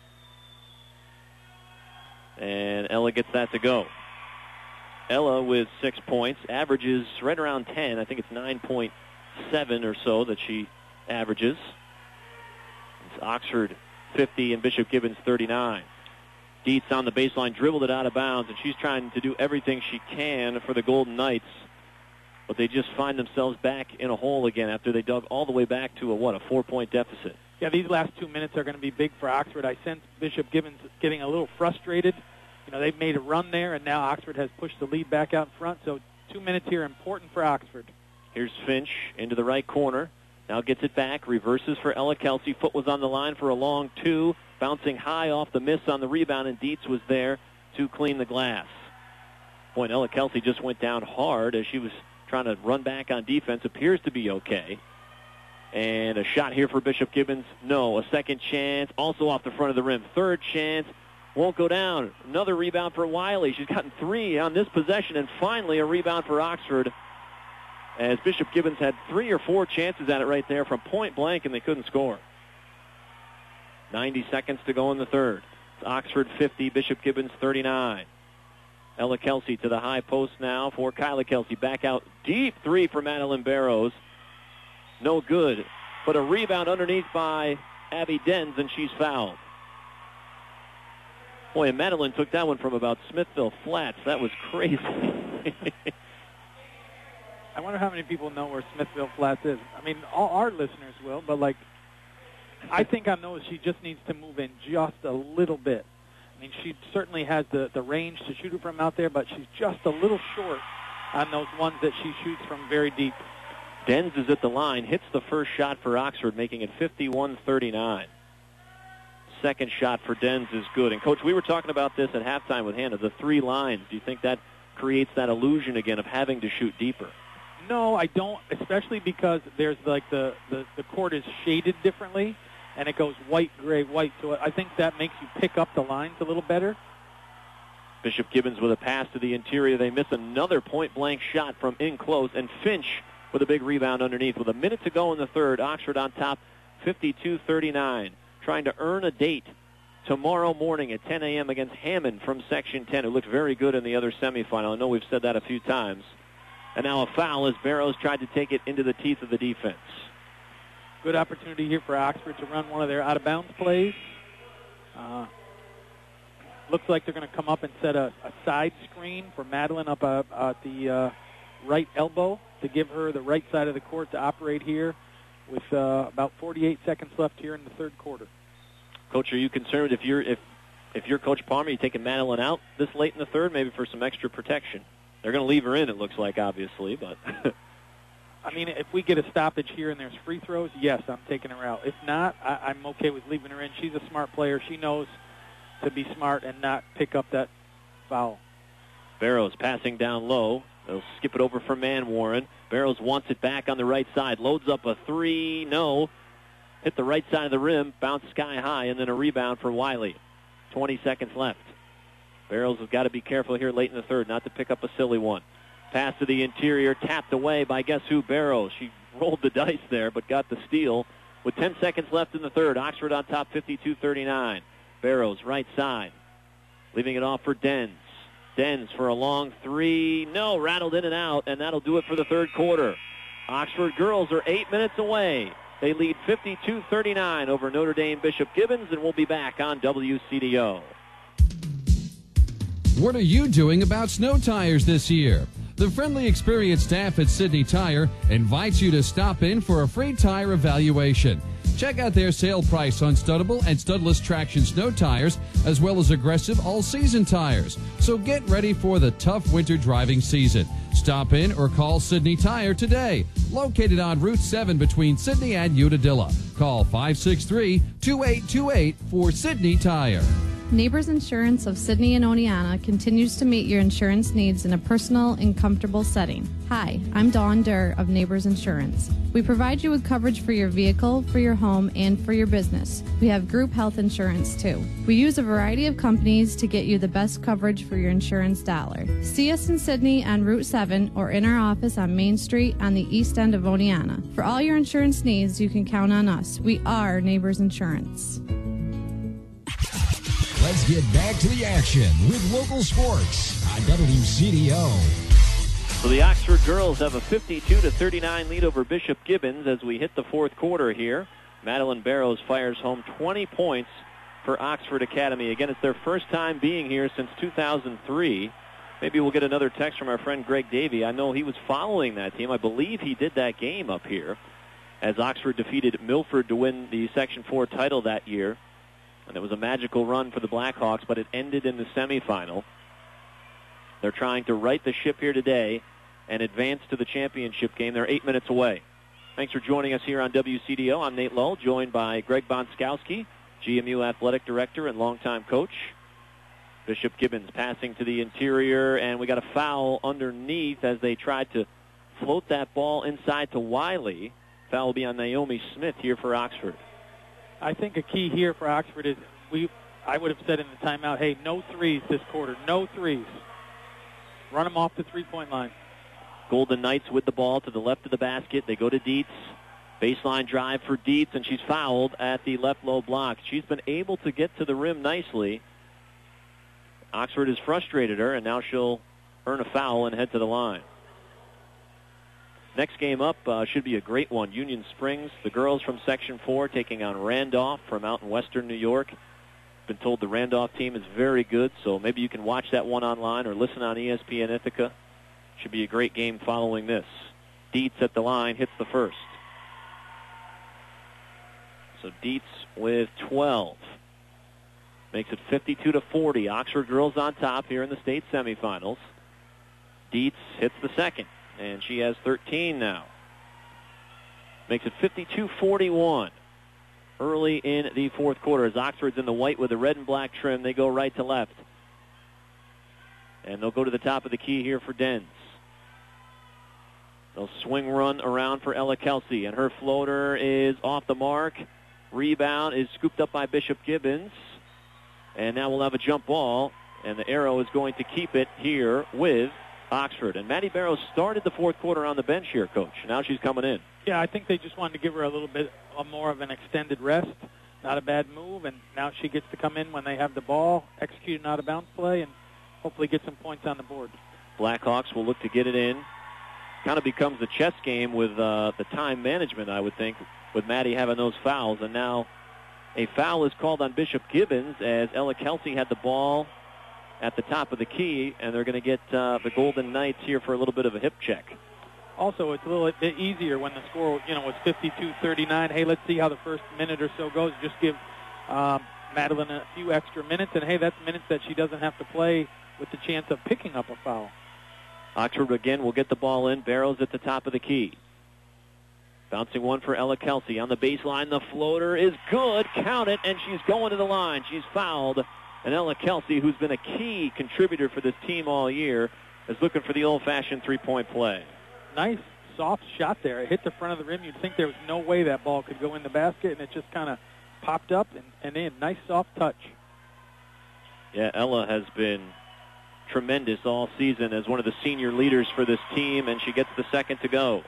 And Ella gets that to go. Ella with 6 points. Averages right around 10. I think it's 9.7 or so that she averages. It's Oxford 50 and Bishop Gibbons 39. Dietz on the baseline, dribbled it out of bounds, and she's trying to do everything she can for the Golden Knights. But they just find themselves back in a hole again after they dug all the way back to a 4-point deficit. Yeah, these last 2 minutes are going to be big for Oxford. I sense Bishop Gibbons getting a little frustrated. You know, they've made a run there, and now Oxford has pushed the lead back out in front. So 2 minutes here important for Oxford. Here's Finch into the right corner. Now gets it back, reverses for Ella Kelsey. Foot was on the line for a long two, bouncing high off the miss on the rebound, and Dietz was there to clean the glass. Boy, Ella Kelsey just went down hard as she was trying to run back on defense. Appears to be okay. And a shot here for Bishop Gibbons. No, a second chance, also off the front of the rim. Third chance, won't go down. Another rebound for Wiley. She's gotten 3 on this possession, and finally a rebound for Oxford, as Bishop Gibbons had 3 or 4 chances at it right there from point blank, and they couldn't score. 90 seconds to go in the third. It's Oxford 50, Bishop Gibbons 39. Ella Kelsey to the high post now for Kyla Kelsey. Back out deep 3 for Madeline Barrows. No good, but a rebound underneath by Abby Dens, and she's fouled. Boy, and Madeline took that one from about Smithville Flats. That was crazy. I wonder how many people know where Smithville Flats is. I mean, all our listeners will, but, I think I know she just needs to move in just a little bit. I mean, she certainly has the range to shoot it from out there, but she's just a little short on those ones that she shoots from very deep. Dens is at the line, hits the first shot for Oxford, making it 51-39. Second shot for Dens is good. And, Coach, we were talking about this at halftime with Hannah, the 3 lines. Do you think that creates that illusion again of having to shoot deeper? No, I don't, especially because there's the court is shaded differently, and it goes white, gray, white. So I think that makes you pick up the lines a little better. Bishop Gibbons with a pass to the interior. They miss another point-blank shot from in close, and Finch with a big rebound underneath. With a minute to go in the third, Oxford on top, 52-39. Trying to earn a date tomorrow morning at 10 a.m. against Hammond from Section 10, who looked very good in the other semifinal. I know we've said that a few times. And now a foul as Barrows tried to take it into the teeth of the defense. Good opportunity here for Oxford to run one of their out-of-bounds plays. Looks like they're going to come up and set a side screen for Madeline up at the right elbow to give her the right side of the court to operate here with about 48 seconds left here in the third quarter. Coach, are you concerned if you're Coach Palmer, you taking Madeline out this late in the third, maybe for some extra protection? They're going to leave her in, it looks like, obviously, but... I mean, if we get a stoppage here and there's free throws, yes, I'm taking her out. If not, I'm okay with leaving her in. She's a smart player. She knows to be smart and not pick up that foul. Barrows passing down low. They'll skip it over for Manwarren. Barrows wants it back on the right side. Loads up a 3. No. Hit the right side of the rim. Bounce sky high, and then a rebound for Wiley. 20 seconds left. Barrows has got to be careful here late in the third not to pick up a silly one. Pass to the interior, tapped away by guess who? Barrows. She rolled the dice there, but got the steal. With 10 seconds left in the third, Oxford on top 52-39. Barrows, right side. Leaving it off for Dens. Dens for a long 3. No, rattled in and out, and that'll do it for the third quarter. Oxford girls are 8 minutes away. They lead 52-39 over Notre Dame Bishop Gibbons, and we'll be back on WCDO. What are you doing about snow tires this year? The friendly, experienced staff at Sydney Tire invites you to stop in for a free tire evaluation. Check out their sale price on studdable and studless traction snow tires, as well as aggressive all-season tires. So get ready for the tough winter driving season. Stop in or call Sydney Tire today. Located on Route 7 between Sydney and Unadilla. Call 563-2828 for Sydney Tire. Neighbors Insurance of Sydney and Oneonta continues to meet your insurance needs in a personal and comfortable setting. Hi, I'm Dawn Durr of Neighbors Insurance. We provide you with coverage for your vehicle, for your home, and for your business. We have group health insurance too. We use a variety of companies to get you the best coverage for your insurance dollar. See us in Sydney on Route 7 or in our office on Main Street on the east end of Oneonta. For all your insurance needs, you can count on us. We are Neighbors Insurance. Let's get back to the action with local sports on WCDO. So the Oxford girls have a 52-39 lead over Bishop Gibbons as we hit the fourth quarter here. Madeline Barrows fires home 20 points for Oxford Academy. Again, it's their first time being here since 2003. Maybe we'll get another text from our friend Greg Davey. I know he was following that team. I believe he did that game up here as Oxford defeated Milford to win the Section 4 title that year. And it was a magical run for the Blackhawks, but it ended in the semifinal. They're trying to right the ship here today and advance to the championship game. They're 8 minutes away. Thanks for joining us here on WCDO. I'm Nate Lull, joined by Greg Bonskowski, GMU Athletic Director and longtime coach. Bishop Gibbons passing to the interior, and we got a foul underneath as they tried to float that ball inside to Wiley. Foul will be on Naomi Smith here for Oxford. I think a key here for Oxford is I would have said in the timeout, hey, no threes this quarter, no threes. Run them off the three-point line. Golden Knights with the ball to the left of the basket. They go to Dietz. Baseline drive for Dietz, and she's fouled at the left low block. She's been able to get to the rim nicely. Oxford has frustrated her, and now she'll earn a foul and head to the line. Next game up should be a great one. Union Springs, the girls from Section 4 taking on Randolph from out in western New York. Been told the Randolph team is very good, so maybe you can watch that one online or listen on ESPN Ithaca. Should be a great game following this. Dietz at the line hits the first. So Dietz with 12. Makes it 52-40. Oxford girls on top here in the state semifinals. Dietz hits the second, and she has 13 now. Makes it 52-41. Early in the fourth quarter as Oxford's in the white with the red and black trim. They go right to left. And they'll go to the top of the key here for Dens. They'll swing run around for Ella Kelsey, and her floater is off the mark. Rebound is scooped up by Bishop Gibbons. And now we'll have a jump ball, and the arrow is going to keep it here with Oxford. And Maddie Barrows started the fourth quarter on the bench here, Coach. Now she's coming in. Yeah, I think they just wanted to give her a little bit more of an extended rest. Not a bad move, and now she gets to come in when they have the ball, execute an out-of-bounds play, and hopefully get some points on the board. Blackhawks will look to get it in. Kind of becomes a chess game with the time management, I would think, with Maddie having those fouls. And now a foul is called on Bishop Gibbons as Ella Kelsey had the ball at the top of the key, and they're going to get the Golden Knights here for a little bit of a hip check. Also, it's a little bit easier when the score, was 52-39. Hey, let's see how the first minute or so goes. Just give Madeline a few extra minutes, and hey, that's minutes that she doesn't have to play with the chance of picking up a foul. Oxford again will get the ball in. Barrows at the top of the key. Bouncing one for Ella Kelsey on the baseline. The floater is good. Count it, and she's going to the line. She's fouled. And Ella Kelsey, who's been a key contributor for this team all year, is looking for the old-fashioned three-point play. Nice, soft shot there. It hit the front of the rim. You'd think there was no way that ball could go in the basket, and it just kind of popped up and in. Nice, soft touch. Yeah, Ella has been tremendous all season as one of the senior leaders for this team, and she gets the second to go.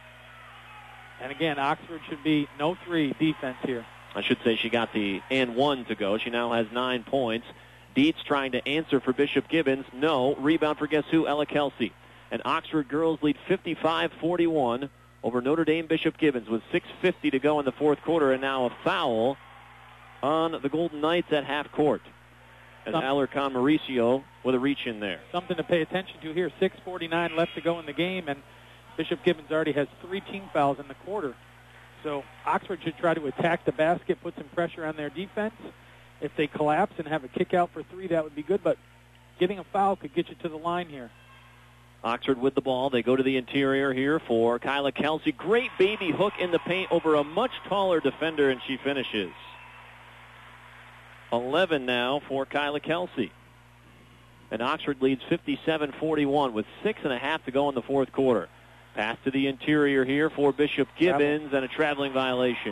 And again, Oxford should be no three defense here. I should say she got the and one to go. She now has 9 points. Dietz trying to answer for Bishop Gibbons. No. Rebound for guess who? Ella Kelsey. And Oxford girls lead 55-41 over Notre Dame Bishop Gibbons with 6:50 to go in the fourth quarter, and now a foul on the Golden Knights at half court. And Alarcon Mauricio with a reach in there. Something to pay attention to here. 6:49 left to go in the game, and Bishop Gibbons already has 3 team fouls in the quarter. So Oxford should try to attack the basket, put some pressure on their defense. If they collapse and have a kick out for 3, that would be good, but getting a foul could get you to the line here. Oxford with the ball. They go to the interior here for Kyla Kelsey. Great baby hook in the paint over a much taller defender, and she finishes. 11 now for Kyla Kelsey. And Oxford leads 57-41 with 6.5 to go in the fourth quarter. Pass to the interior here for Bishop Gibbons and a traveling violation.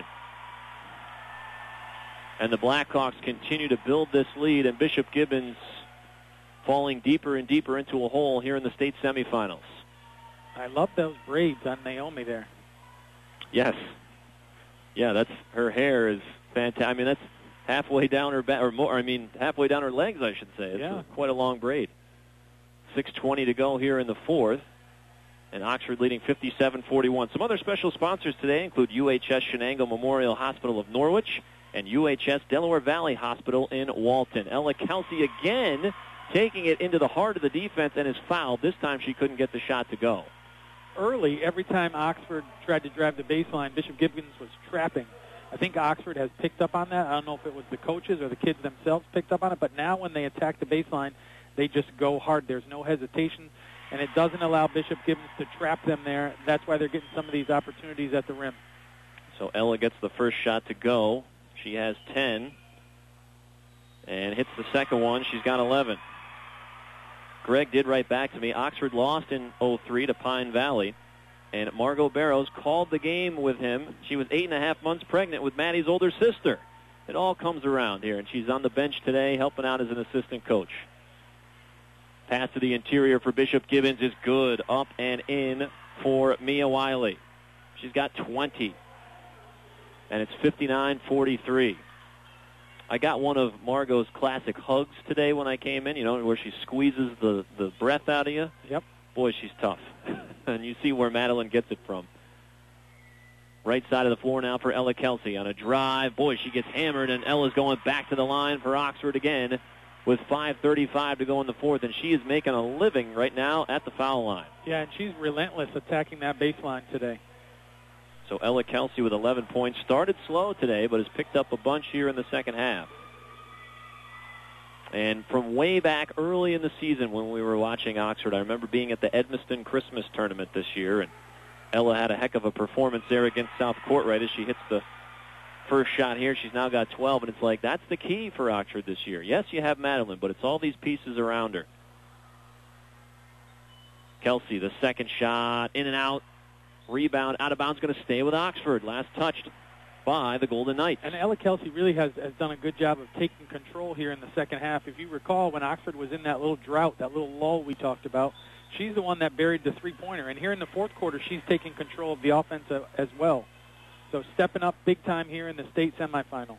And the Blackhawks continue to build this lead, and Bishop Gibbons falling deeper and deeper into a hole here in the state semifinals. I love those braids on Naomi there. Yes. Yeah, that's her hair is fantastic. I mean, that's halfway down her back, or more. I mean, halfway down her legs, I should say. It's quite a long braid. 6:20 to go here in the fourth, and Oxford leading 57-41. Some other special sponsors today include UHS Shenango Memorial Hospital of Norwich and UHS Delaware Valley Hospital in Walton. Ella Kelsey again taking it into the heart of the defense and is fouled. This time she couldn't get the shot to go. Early, every time Oxford tried to drive the baseline, Bishop Gibbons was trapping. I think Oxford has picked up on that. I don't know if it was the coaches or the kids themselves picked up on it, but now when they attack the baseline, they just go hard. There's no hesitation, and it doesn't allow Bishop Gibbons to trap them there. That's why they're getting some of these opportunities at the rim. So Ella gets the first shot to go. She has 10 and hits the second one. She's got 11. Greg did write back to me. Oxford lost in 03 to Pine Valley, and Margot Barrows called the game with him. She was 8.5 months pregnant with Maddie's older sister. It all comes around here, and she's on the bench today helping out as an assistant coach. Pass to the interior for Bishop Gibbons is good. Up and in for Mia Wiley. She's got 20, and it's 59-43. I got one of Margot's classic hugs today when I came in, you know, where she squeezes the breath out of you. Yep. Boy, she's tough. And you see where Madeline gets it from. Right side of the floor now for Ella Kelsey on a drive. Boy, she gets hammered, and Ella's going back to the line for Oxford again with 5:35 to go in the fourth, and she is making a living right now at the foul line. Yeah, and she's relentless attacking that baseline today. So Ella Kelsey with 11 points. Started slow today, but has picked up a bunch here in the second half. And from way back early in the season when we were watching Oxford, I remember being at the Edmiston Christmas tournament this year, and Ella had a heck of a performance there against South Courtright as she hits the first shot here. She's now got 12, and it's like that's the key for Oxford this year. Yes, you have Madeline, but it's all these pieces around her. Kelsey, the second shot, in and out. Rebound, out of bounds, going to stay with Oxford. Last touched by the Golden Knights. And Ella Kelsey really has done a good job of taking control here in the second half. If you recall, when Oxford was in that little drought, that little lull we talked about, she's the one that buried the three-pointer. And here in the fourth quarter, she's taking control of the offense as well. So stepping up big time here in the state semifinal.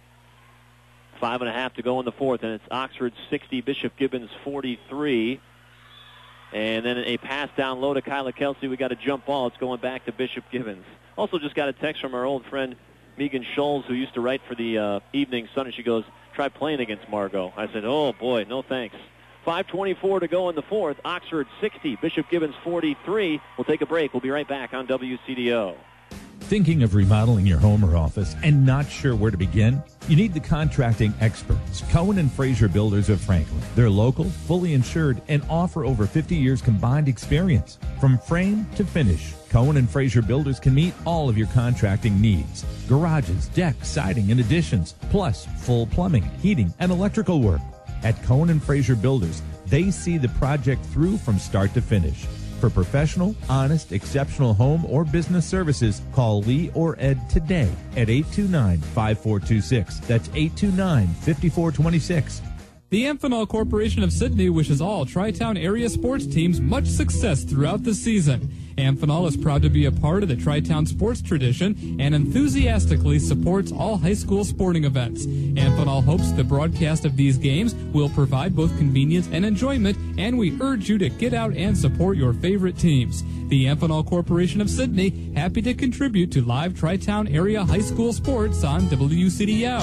5.5 to go in the fourth, and it's Oxford 60, Bishop Gibbons 43. And then a pass down low to Kyla Kelsey. We got a jump ball. It's going back to Bishop Gibbons. Also just got a text from our old friend Megan Scholes, who used to write for the Evening Sun, and she goes, try playing against Margot. I said, oh, boy, no thanks. 5:24 to go in the fourth. Oxford 60, Bishop Gibbons 43. We'll take a break. We'll be right back on WCDO. Thinking of remodeling your home or office and not sure where to begin? You need the contracting experts, Cohen and Fraser Builders of Franklin. They're local, fully insured, and offer over 50 years combined experience. From frame to finish, Cohen and Fraser Builders can meet all of your contracting needs. Garages, decks, siding, and additions, plus full plumbing, heating, and electrical work. At Cohen and Fraser Builders, they see the project through from start to finish. For professional, honest, exceptional home or business services, call Lee or Ed today at 829-5426. That's 829-5426. The Amphenol Corporation of Sydney wishes all Tri-Town area sports teams much success throughout the season. Amphenol is proud to be a part of the Tri-Town sports tradition and enthusiastically supports all high school sporting events. Amphenol hopes the broadcast of these games will provide both convenience and enjoyment, and we urge you to get out and support your favorite teams. The Amphenol Corporation of Sydney, happy to contribute to live Tri-Town area high school sports on WCDO.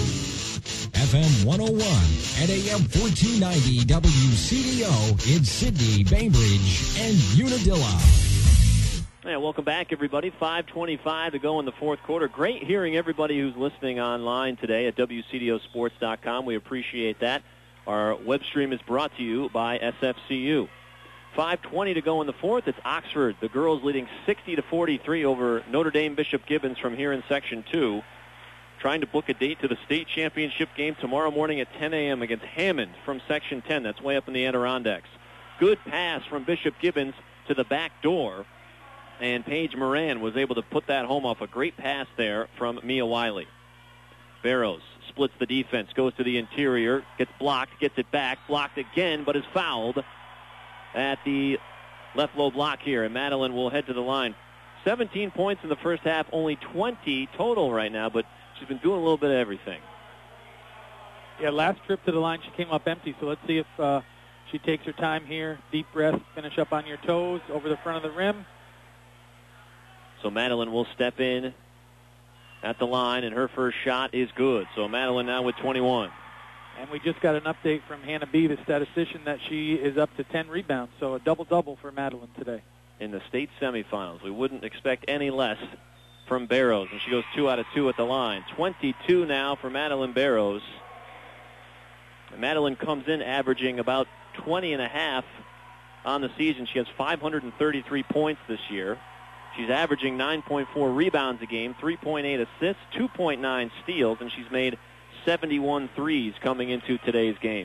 FM 101 and AM 1490 WCDO in Sydney, Bainbridge, and Unadilla. Yeah, welcome back, everybody. 5:25 to go in the fourth quarter. Great hearing everybody who's listening online today at WCDOsports.com. We appreciate that. Our web stream is brought to you by SFCU. 5:20 to go in the fourth. It's Oxford, the girls leading 60-43 over Notre Dame Bishop Gibbons from here in Section 2. trying to book a date to the state championship game tomorrow morning at 10 a.m. against Hammond from Section 10. That's way up in the Adirondacks. Good pass from Bishop Gibbons to the back door, and Paige Moran was able to put that home off a great pass there from Mia Wiley. Barrows splits the defense, goes to the interior, gets blocked, gets it back, blocked again, but is fouled at the left low block here, and Madeline will head to the line. 17 points in the first half, only 20 total right now, but she's been doing a little bit of everything. Yeah, last trip to the line, she came up empty, so let's see if she takes her time here. Deep breath, finish up on your toes, over the front of the rim. So Madeline will step in at the line, and her first shot is good. So Madeline now with 21. And we just got an update from Hannah B., the statistician, that she is up to 10 rebounds, so a double-double for Madeline today. In the state semifinals, we wouldn't expect any less from Barrows, and she goes 2 out of 2 at the line. 22 now for Madeline Barrows. And Madeline comes in averaging about 20.5 on the season. She has 533 points this year. She's averaging 9.4 rebounds a game, 3.8 assists, 2.9 steals, and she's made 71 threes coming into today's game.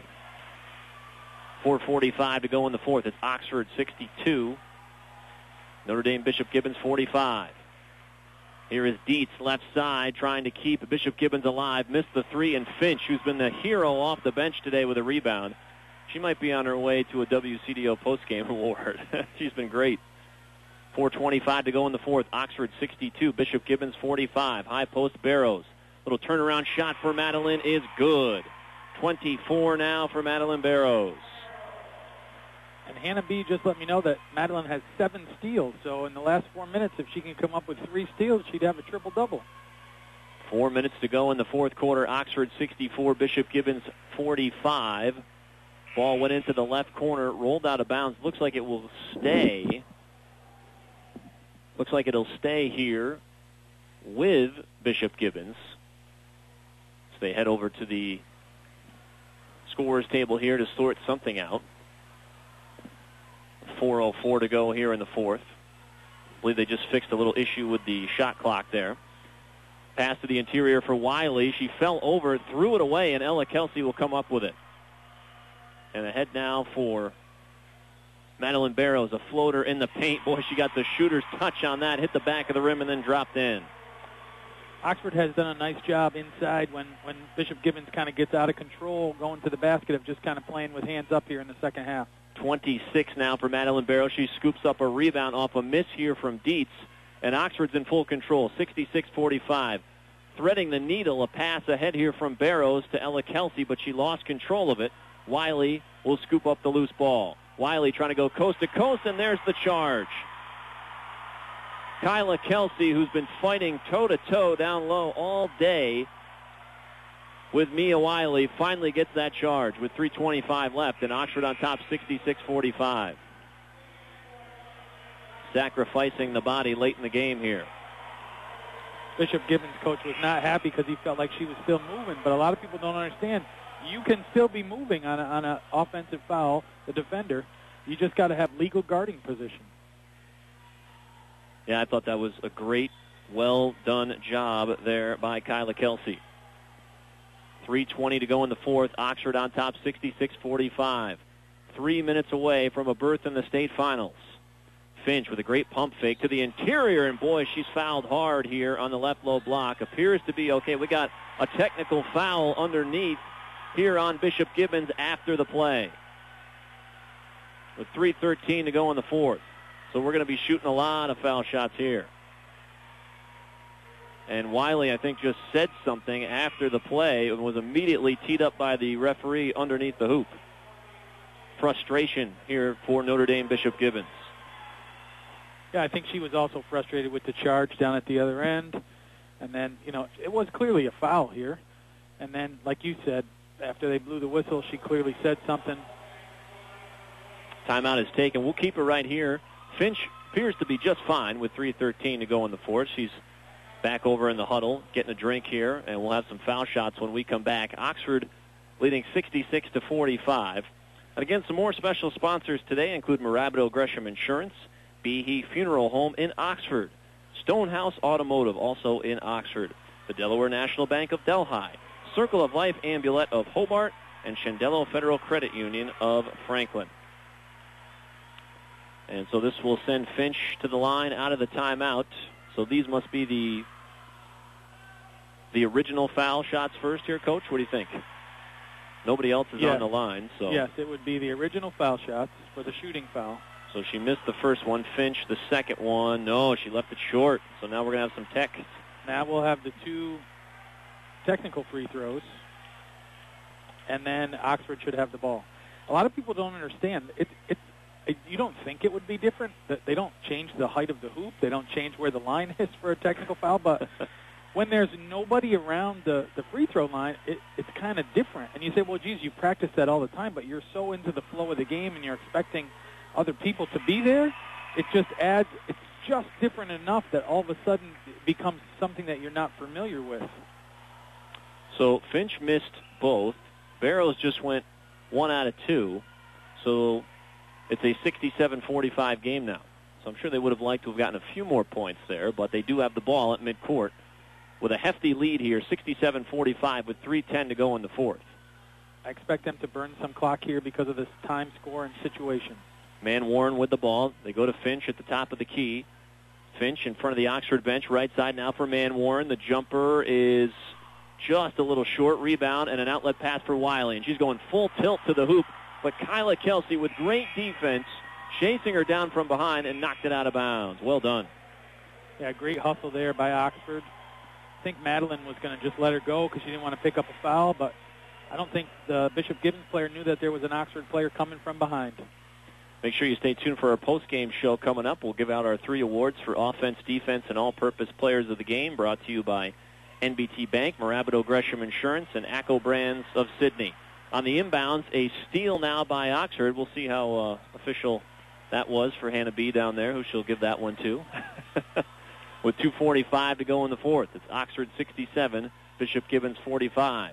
4:45 to go in the fourth. It's Oxford 62. Notre Dame Bishop Gibbons 45. Here is Dietz, left side, trying to keep Bishop Gibbons alive. Missed the three, and Finch, who's been the hero off the bench today with a rebound. She might be on her way to a WCDO postgame award. She's been great. 4:25 to go in the fourth. Oxford 62, Bishop Gibbons 45. High post Barrows. Little turnaround shot for Madeline is good. 24 now for Madeline Barrows. And Hannah B. just let me know that Madeline has 7 steals. So in the last 4 minutes, if she can come up with 3 steals, she'd have a triple-double. 4 minutes to go in the fourth quarter. Oxford 64, Bishop Gibbons 45. Ball went into the left corner, rolled out of bounds. Looks like it will stay. Looks like it'll stay here with Bishop Gibbons. So they head over to the scorer's table here to sort something out. 4:04 to go here in the fourth. I believe they just fixed a little issue with the shot clock there. Pass to the interior for Wiley. She fell over, threw it away, and Ella Kelsey will come up with it. And ahead now for Madeline Barrows, a floater in the paint. Boy, she got the shooter's touch on that, hit the back of the rim, and then dropped in. Oxford has done a nice job inside when Bishop Gibbons kind of gets out of control, going to the basket, of just kind of playing with hands up here in the second half. 26 now for Madeline Barrows. She scoops up a rebound off a miss here from Dietz, and Oxford's in full control, 66-45. Threading the needle, a pass ahead here from Barrows to Ella Kelsey, but she lost control of it. Wiley will scoop up the loose ball. Wiley trying to go coast to coast, and there's the charge. Kyla Kelsey, who's been fighting toe-to-toe down low all day with Mia Wiley, finally gets that charge with 3:25 left, and Oxford on top 66-45. Sacrificing the body late in the game here. Bishop Gibbons' coach was not happy because he felt like she was still moving, but a lot of people don't understand. You can still be moving on an offensive foul, the defender. You just got to have legal guarding position. Yeah, I thought that was a great, well-done job there by Kyla Kelsey. 3:20 to go in the fourth. Oxford on top 66-45. 3 minutes away from a berth in the state finals. Finch with a great pump fake to the interior, and boy, she's fouled hard here on the left low block. Appears to be okay. We got a technical foul underneath here on Bishop Gibbons after the play. With 3:13 to go in the fourth. So we're going to be shooting a lot of foul shots here. And Wiley, I think, just said something after the play and was immediately teed up by the referee underneath the hoop. Frustration here for Notre Dame Bishop Gibbons. Yeah, I think she was also frustrated with the charge down at the other end. And then, it was clearly a foul here. And then, like you said, after they blew the whistle, she clearly said something. Timeout is taken. We'll keep her right here. Finch appears to be just fine with 3:13 to go in the fourth. She's back over in the huddle, getting a drink here, and we'll have some foul shots when we come back. Oxford leading 66-45. And again, some more special sponsors today include Mirabito Gresham Insurance, Behe Funeral Home in Oxford, Stonehouse Automotive, also in Oxford, the Delaware National Bank of Delhi, Circle of Life Ambulette of Hobart, and Shendello Federal Credit Union of Franklin. And so this will send Finch to the line out of the timeout. So these must be the original foul shots first here, Coach. What do you think? Nobody else is on the line. So yes, it would be the original foul shots for the shooting foul. So she missed the first one. Finch, the second one. No, she left it short. So now we're going to have some tech. Now we'll have the 2 technical free throws. And then Oxford should have the ball. A lot of people don't understand. You don't think it would be different. They don't change the height of the hoop. They don't change where the line is for a technical foul. But when there's nobody around the free throw line, it's kind of different. And you say, well, geez, you practice that all the time, but you're so into the flow of the game and you're expecting other people to be there. It just adds, it's just different enough that all of a sudden it becomes something that you're not familiar with. So Finch missed both. Barrows just went 1 out of 2. So it's a 67-45 game now. So I'm sure they would have liked to have gotten a few more points there, but they do have the ball at midcourt with a hefty lead here, 67-45 with 3:10 to go in the fourth. I expect them to burn some clock here because of this time, score, and situation. Man Warren with the ball. They go to Finch at the top of the key. Finch in front of the Oxford bench, right side now for Man Warren. The jumper is just a little short. Rebound and an outlet pass for Wiley, and she's going full tilt to the hoop. But Kyla Kelsey with great defense, chasing her down from behind and knocked it out of bounds. Well done. Yeah, great hustle there by Oxford. I think Madeline was going to just let her go because she didn't want to pick up a foul, but I don't think the Bishop Gibbons player knew that there was an Oxford player coming from behind. Make sure you stay tuned for our post-game show coming up. We'll give out our 3 awards for offense, defense, and all-purpose players of the game, brought to you by NBT Bank, Marabito Gresham Insurance, and ACCO Brands of Sydney. On the inbounds, a steal now by Oxford. We'll see how official that was for Hannah B. down there, who she'll give that one to. With 2:45 to go in the fourth. It's Oxford 67, Bishop Gibbons 45.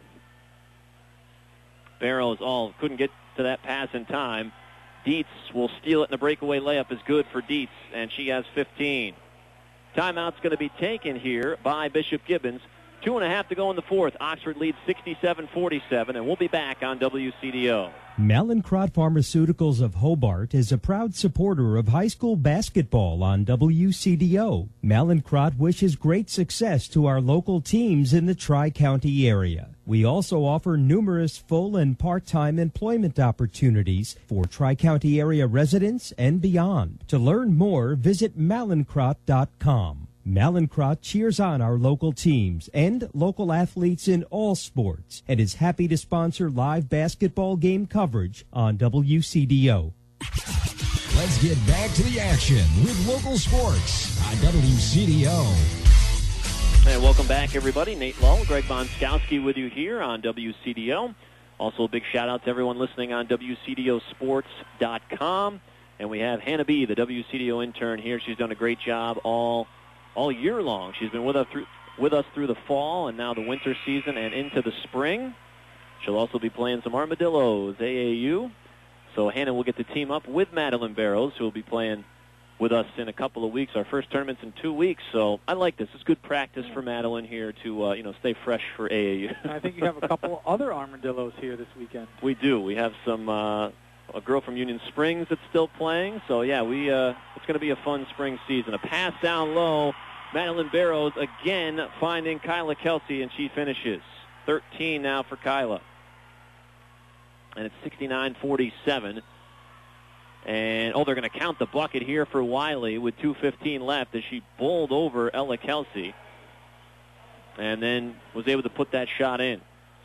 Barrows couldn't get to that pass in time. Dietz will steal it, and the breakaway layup is good for Dietz, and she has 15. Timeout's going to be taken here by Bishop Gibbons. 2.5 to go in the fourth. Oxford leads 67-47, and we'll be back on WCDO. Mallinckrodt Pharmaceuticals of Hobart is a proud supporter of high school basketball on WCDO. Mallinckrodt wishes great success to our local teams in the Tri-County area. We also offer numerous full and part-time employment opportunities for Tri-County area residents and beyond. To learn more, visit Mallinckrodt.com. Mallinckrodt cheers on our local teams and local athletes in all sports and is happy to sponsor live basketball game coverage on WCDO. Let's get back to the action with local sports on WCDO. And welcome back, everybody. Nate Lull, Greg Bonskowski with you here on WCDO. Also, a big shout-out to everyone listening on WCDOsports.com. And we have Hannah B., the WCDO intern here. She's done a great job all year long. She's been with us through the fall and now the winter season and into the spring. She'll also be playing some Armadillos, AAU. So Hannah will get the team up with Madeline Barrows, who will be playing with us in a couple of weeks. Our first tournament's in 2 weeks, so I like this. It's good practice for Madeline here to stay fresh for AAU. I think you have a couple other Armadillos here this weekend. We do. We have some a girl from Union Springs that's still playing. So yeah, it's going to be a fun spring season. A pass down low. Madeline Barrows again finding Kyla Kelsey, and she finishes. 13 now for Kyla. And it's 69-47. And, they're going to count the bucket here for Wiley with 2:15 left as she bowled over Ella Kelsey and then was able to put that shot in.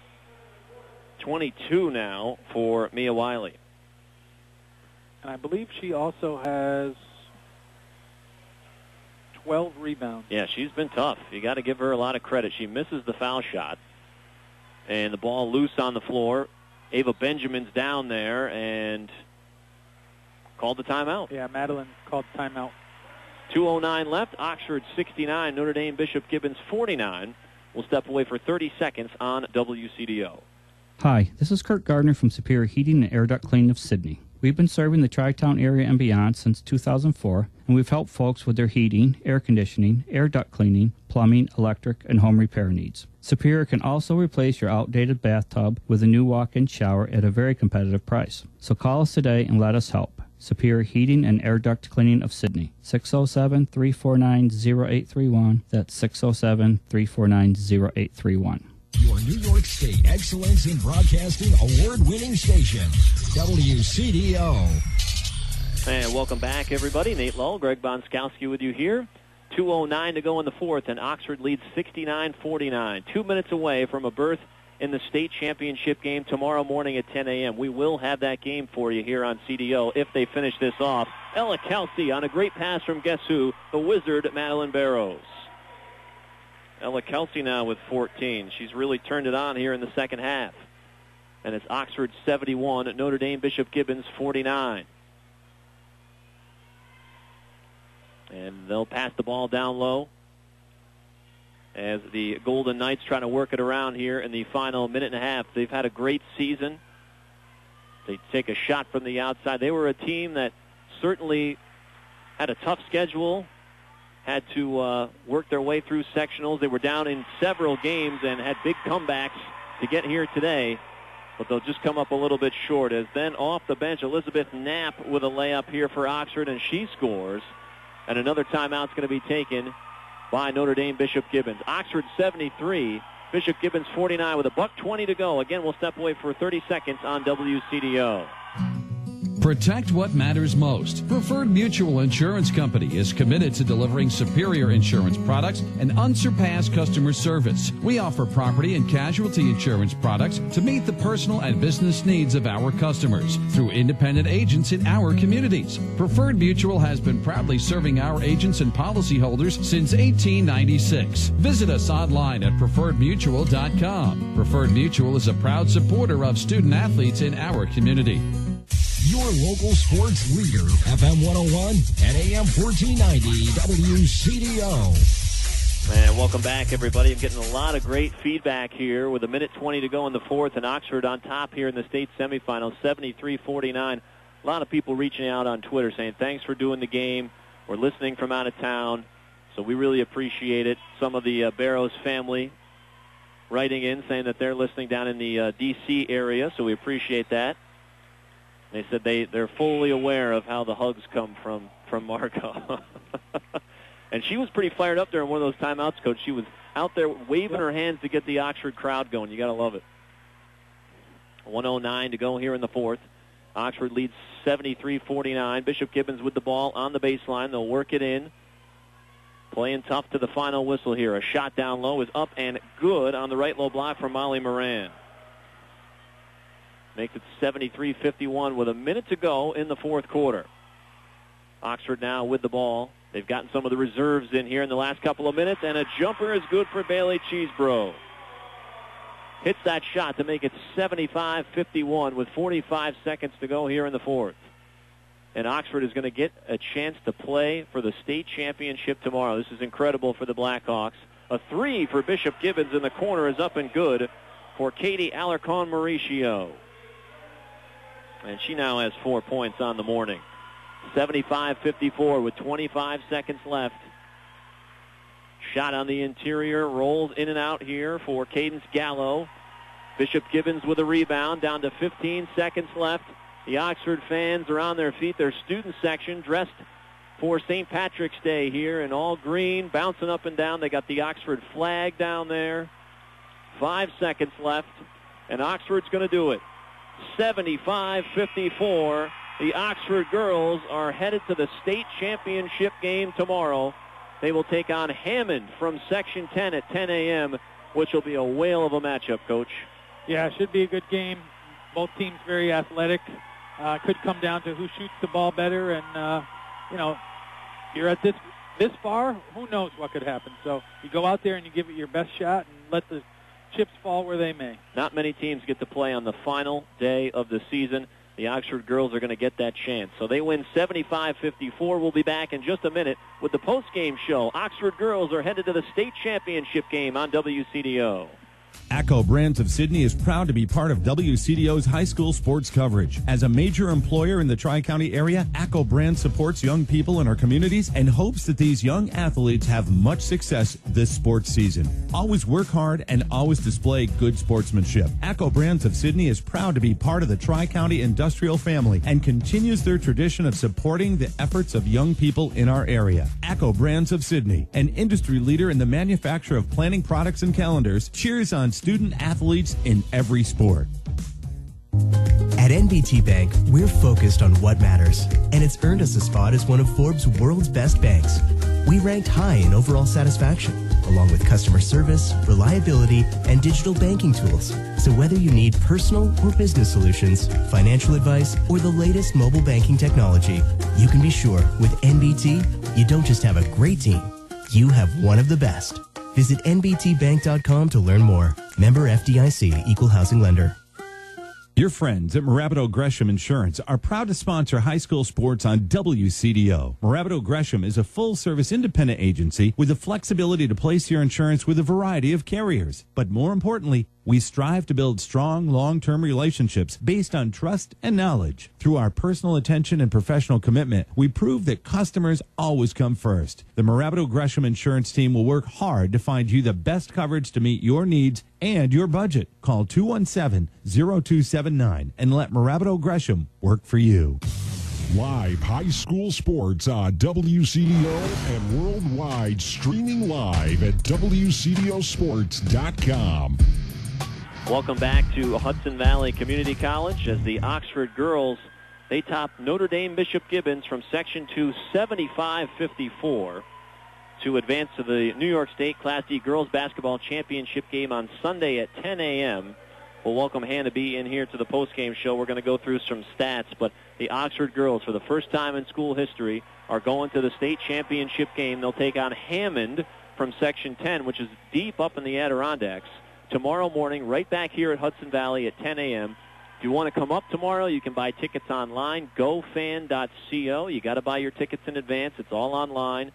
22 now for Mia Wiley. And I believe she also has 12 rebounds. Yeah, she's been tough. You got to give her a lot of credit. She misses the foul shot. And the ball loose on the floor. Ava Benjamin's down there and called the timeout. Yeah, Madeline called the timeout. 2:09 left. Oxford 69. Notre Dame Bishop Gibbons 49. We'll step away for 30 seconds on WCDO. Hi, this is Kurt Gardner from Superior Heating and Air Duct Cleaning of Sydney. We've been serving the Tri-Town area and beyond since 2004, and we've helped folks with their heating, air conditioning, air duct cleaning, plumbing, electric, and home repair needs. Superior can also replace your outdated bathtub with a new walk-in shower at a very competitive price. So call us today and let us help. Superior Heating and Air Duct Cleaning of Sydney. 607-349-0831. That's 607-349-0831. Your New York State Excellence in Broadcasting award-winning station, WCDO. And welcome back, everybody. Nate Lull, Greg Bonskowski with you here. 2:09 to go in the fourth, and Oxford leads 69-49. 2 minutes away from a berth in the state championship game tomorrow morning at 10 a.m. We will have that game for you here on CDO if they finish this off. Ella Kelsey on a great pass from guess who? The Wizard, Madeline Barrows. Ella Kelsey now with 14. She's really turned it on here in the second half. And it's Oxford 71, Notre Dame Bishop Gibbons 49. And they'll pass the ball down low as the Golden Knights trying to work it around here in the final minute and a half. They've had a great season. They take a shot from the outside. They were a team that certainly had a tough schedule, had to work their way through sectionals. They were down in several games and had big comebacks to get here today, but they'll just come up a little bit short. As then off the bench, Elizabeth Knapp with a layup here for Oxford, and she scores. And another timeout's going to be taken by Notre Dame Bishop Gibbons. Oxford 73, Bishop Gibbons 49 with $1:20 to go. Again, we'll step away for 30 seconds on WCDO. Protect what matters most. Preferred Mutual Insurance Company is committed to delivering superior insurance products and unsurpassed customer service. We offer property and casualty insurance products to meet the personal and business needs of our customers through independent agents in our communities. Preferred Mutual has been proudly serving our agents and policyholders since 1896. Visit us online at preferredmutual.com. Preferred Mutual is a proud supporter of student athletes in our community. Your local sports leader, FM 101 and AM 1490 WCDO. And welcome back, everybody. I'm getting a lot of great feedback here with 1:20 to go in the fourth, and Oxford on top here in the state semifinals, 73-49. A lot of people reaching out on Twitter saying, thanks for doing the game. We're listening from out of town, so we really appreciate it. Some of the Barrows family writing in saying that they're listening down in the D.C. area, so we appreciate that. They said they're fully aware of how the hugs come from Marco. And she was pretty fired up there in one of those timeouts, Coach. She was out there waving her hands to get the Oxford crowd going. You got to love it. 1:09 to go here in the fourth. Oxford leads 73-49. Bishop Gibbons with the ball on the baseline. They'll work it in. Playing tough to the final whistle here. A shot down low is up and good on the right low block from Molly Moran. Makes it 73-51 with a minute to go in the fourth quarter. Oxford now with the ball. They've gotten some of the reserves in here in the last couple of minutes, and a jumper is good for Bailey Cheesebro. Hits that shot to make it 75-51 with 45 seconds to go here in the fourth. And Oxford is going to get a chance to play for the state championship tomorrow. This is incredible for the Blackhawks. A three for Bishop Gibbons in the corner is up and good for Katie Alarcon-Mauricio. And she now has 4 points on the morning. 75-54 with 25 seconds left. Shot on the interior, rolls in and out here for Cadence Gallo. Bishop Gibbons with a rebound, down to 15 seconds left. The Oxford fans are on their feet. Their student section dressed for St. Patrick's Day here in all green, bouncing up and down. They got the Oxford flag down there. 5 seconds left, and Oxford's going to do it. 75-54. The Oxford girls are headed to the state championship game tomorrow. They will take on Hammond from Section 10 at 10 a.m., which will be a whale of a matchup, Coach. Yeah, it should be a good game. Both teams very athletic. Could come down to who shoots the ball better. And, you're at this far, who knows what could happen. So you go out there and you give it your best shot and let the chips fall where they may. Not many teams get to play on the final day of the season. The Oxford girls are going to get that chance. So they win 75-54. We'll be back in just a minute with the post-game show. Oxford girls are headed to the state championship game on WCDO. ACCO Brands of Sydney is proud to be part of WCDO's high school sports coverage. As a major employer in the Tri-County area, ACCO Brands supports young people in our communities and hopes that these young athletes have much success this sports season. Always work hard and always display good sportsmanship. ACCO Brands of Sydney is proud to be part of the Tri-County industrial family and continues their tradition of supporting the efforts of young people in our area. ACCO Brands of Sydney, an industry leader in the manufacture of planning products and calendars, cheers on student athletes in every sport. At NBT Bank, we're focused on what matters, and it's earned us a spot as one of Forbes' world's best banks. We ranked high in overall satisfaction, along with customer service, reliability, and digital banking tools. So whether you need personal or business solutions, financial advice, or the latest mobile banking technology, you can be sure with NBT, you don't just have a great team, you have one of the best. Visit nbtbank.com to learn more. Member FDIC, Equal Housing Lender. Your friends at Moravido Gresham Insurance are proud to sponsor high school sports on WCDO. Moravido Gresham is a full-service independent agency with the flexibility to place your insurance with a variety of carriers. But more importantly, we strive to build strong, long-term relationships based on trust and knowledge. Through our personal attention and professional commitment, we prove that customers always come first. The Moravido Gresham Insurance team will work hard to find you the best coverage to meet your needs and your budget. Call 217-0279 and let Moravido Gresham work for you. Live high school sports on WCDO and worldwide, streaming live at WCDOsports.com. Welcome back to Hudson Valley Community College as the Oxford girls, they top Notre Dame Bishop Gibbons from Section 2 75-54 to advance to the New York State Class D Girls Basketball Championship game on Sunday at 10 a.m. We'll welcome Hannah B. in here to the postgame show. We're going to go through some stats, but the Oxford girls, for the first time in school history, are going to the state championship game. They'll take on Hammond from Section 10, which is deep up in the Adirondacks, tomorrow morning, right back here at Hudson Valley at 10 a.m. If you want to come up tomorrow, you can buy tickets online, gofan.co. You got to buy your tickets in advance. It's all online,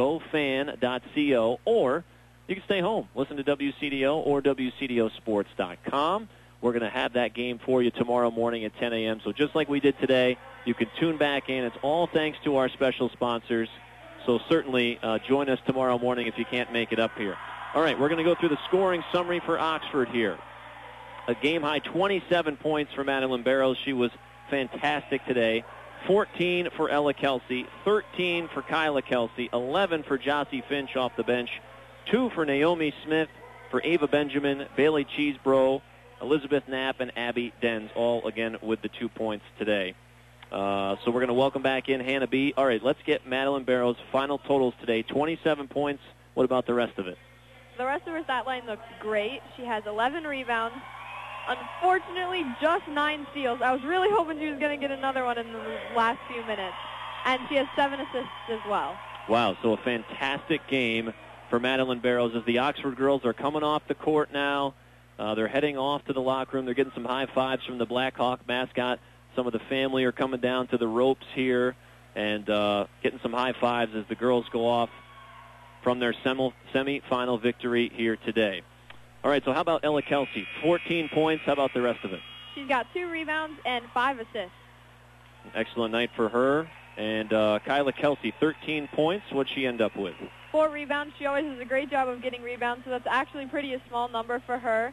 gofan.co, or you can stay home, listen to WCDO or WCDOsports.com. We're going to have that game for you tomorrow morning at 10 a.m. So just like we did today, you can tune back in. It's all thanks to our special sponsors. So certainly join us tomorrow morning if you can't make it up here. All right, we're going to go through the scoring summary for Oxford here. A game-high 27 points for Madeline Barrows. She was fantastic today. 14 for Ella Kelsey, 13 for Kyla Kelsey, 11 for Jossie Finch off the bench, 2 for Naomi Smith, for Ava Benjamin, Bailey Cheesebro, Elizabeth Knapp, and Abby Denz, all again with the 2 points today. So we're going to welcome back in Hannah B. All right, let's get Madeline Barrows' final totals today. 27 points. What about the rest of it? The rest of her stat line looks great. She has 11 rebounds. Unfortunately, just 9 steals. I was really hoping she was going to get another one in the last few minutes. And she has 7 assists as well. Wow, so a fantastic game for Madeline Barrows as the Oxford girls are coming off the court now. They're heading off to the locker room. They're getting some high fives from the Blackhawk mascot. Some of the family are coming down to the ropes here and getting some high fives as the girls go off from their semi-final victory here today. All right, so how about Ella Kelsey? 14 points. How about the rest of it? She's got 2 rebounds and 5 assists. Excellent night for her. And Kyla Kelsey, 13 points. What'd she end up with? 4 rebounds. She always does a great job of getting rebounds, so that's actually pretty a small number for her.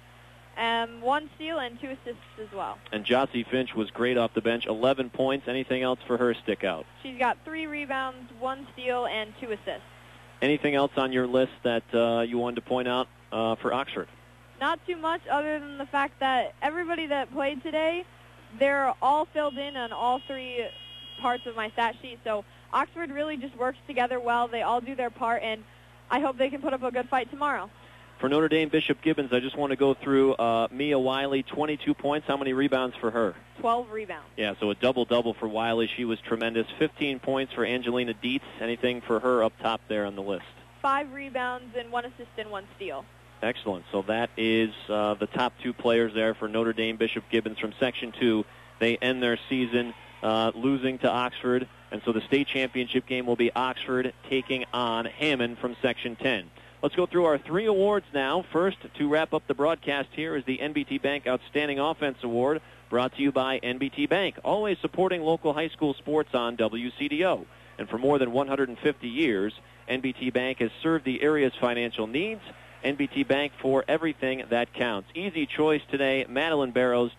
1 steal and 2 assists as well. And Jossie Finch was great off the bench, 11 points. Anything else for her stick out? She's got 3 rebounds, 1 steal, and 2 assists. Anything else on your list that you wanted to point out for Oxford? Not too much other than the fact that everybody that played today, they're all filled in on all 3 parts of my stat sheet. So Oxford really just works together well. They all do their part, and I hope they can put up a good fight tomorrow. For Notre Dame Bishop Gibbons, I just want to go through Mia Wiley, 22 points. How many rebounds for her? 12 rebounds. Yeah, so a double-double for Wiley. She was tremendous. 15 points for Angelina Dietz. Anything for her up top there on the list? 5 rebounds and 1 assist and 1 steal. Excellent. So that is the top 2 players there for Notre Dame Bishop Gibbons from Section 2. They end their season losing to Oxford, and so the state championship game will be Oxford taking on Hammond from Section 10. Let's go through our 3 awards now. First, to wrap up the broadcast here, is the NBT Bank Outstanding Offense Award, brought to you by NBT Bank, always supporting local high school sports on WCDO. And for more than 150 years, NBT Bank has served the area's financial needs. NBT Bank, for everything that counts. Easy choice today, Madeline Barrows,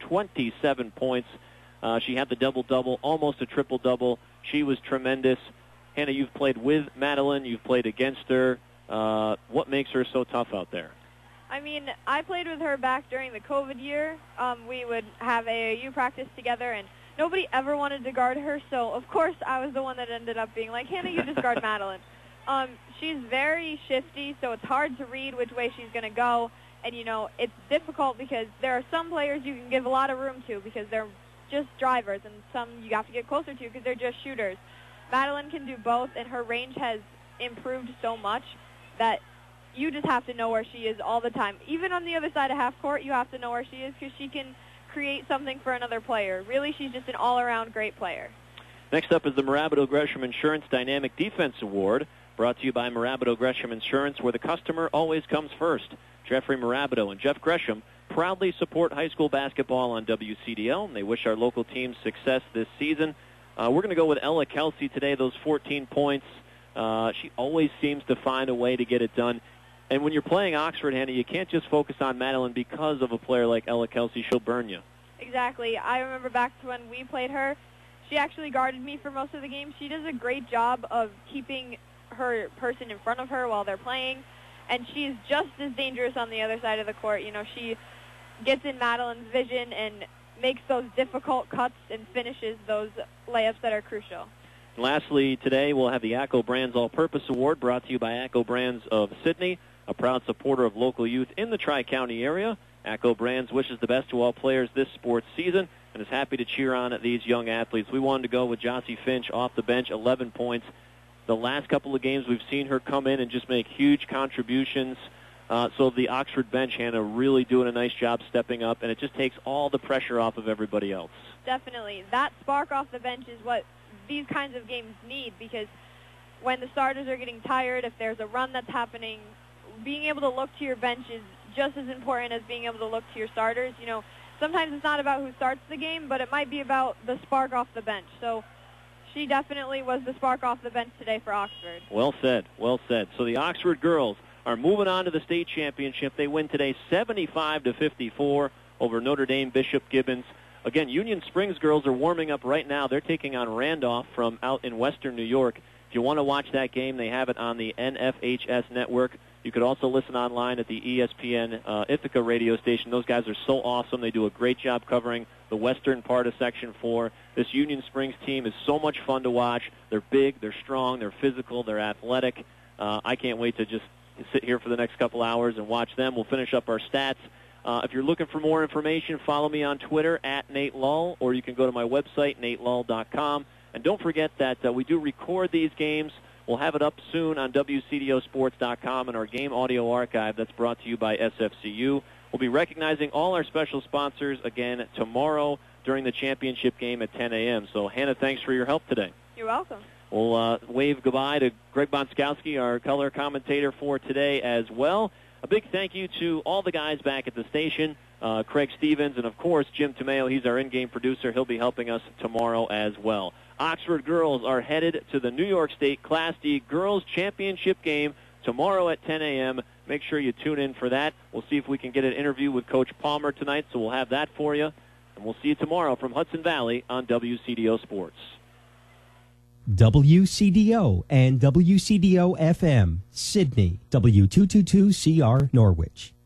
27 points. She had the double-double, almost a triple-double. She was tremendous. Hannah, you've played with Madeline. You've played against her. What makes her so tough out there? I mean, I played with her back during the COVID year. We would have AAU practice together, and nobody ever wanted to guard her, so of course I was the one that ended up being like, Hannah, you just guard Madeline. She's very shifty, so it's hard to read which way she's going to go, and, you know, it's difficult because there are some players you can give a lot of room to because they're just drivers, and some you have to get closer to because they're just shooters. Madeline can do both, and her range has improved so much that you just have to know where she is all the time. Even on the other side of half court, you have to know where she is because she can create something for another player. Really, she's just an all-around great player. Next up is the Marabito Gresham Insurance Dynamic Defense Award, brought to you by Marabito Gresham Insurance, where the customer always comes first. Jeffrey Marabito and Jeff Gresham proudly support high school basketball on WCDL, and they wish our local teams success this season. We're going to go with Ella Kelsey today, those 14 points. She always seems to find a way to get it done. And when you're playing Oxford, Hannah, you can't just focus on Madeline because of a player like Ella Kelsey. She'll burn you. Exactly. I remember back to when we played her, she actually guarded me for most of the game. She does a great job of keeping her person in front of her while they're playing, and she's just as dangerous on the other side of the court. You know, she gets in Madeline's vision and makes those difficult cuts and finishes those layups that are crucial. Lastly, today we'll have the ACCO Brands All-Purpose Award, brought to you by ACCO Brands of Sydney, a proud supporter of local youth in the Tri-County area. ACCO Brands wishes the best to all players this sports season and is happy to cheer on these young athletes. We wanted to go with Jossie Finch off the bench, 11 points. The last couple of games we've seen her come in and just make huge contributions. So the Oxford bench, Hannah, really doing a nice job stepping up, and it just takes all the pressure off of everybody else. Definitely. That spark off the bench is what these kinds of games need, because when the starters are getting tired, if there's a run that's happening, being able to look to your bench is just as important as being able to look to your starters. You know, sometimes it's not about who starts the game, but it might be about the spark off the bench. So she definitely was the spark off the bench today for Oxford. Well said, well said. So the Oxford girls are moving on to the state championship. They win today 75-54 over Notre Dame Bishop Gibbons. Again, Union Springs girls are warming up right now. They're taking on Randolph from out in western New York. If you want to watch that game, they have it on the NFHS network. You could also listen online at the ESPN Ithaca radio station. Those guys are so awesome. They do a great job covering the western part of Section 4. This Union Springs team is so much fun to watch. They're big, they're strong, they're physical, they're athletic. I can't wait to just sit here for the next couple hours and watch them. We'll finish up our stats. If you're looking for more information, follow me on Twitter at Nate Lull, or you can go to my website, natelull.com. And don't forget that we do record these games. We'll have it up soon on WCDOsports.com and our game audio archive that's brought to you by SFCU. We'll be recognizing all our special sponsors again tomorrow during the championship game at 10 a.m. So, Hannah, thanks for your help today. You're welcome. We'll wave goodbye to Greg Bonskowski, our color commentator for today as well. A big thank you to all the guys back at the station, Craig Stevens, and, of course, Jim Tomeo. He's our in-game producer. He'll be helping us tomorrow as well. Oxford girls are headed to the New York State Class D Girls Championship game tomorrow at 10 a.m. Make sure you tune in for that. We'll see if we can get an interview with Coach Palmer tonight, so we'll have that for you. And we'll see you tomorrow from Hudson Valley on WCDO Sports. WCDO and WCDO FM, Sydney, W222CR Norwich.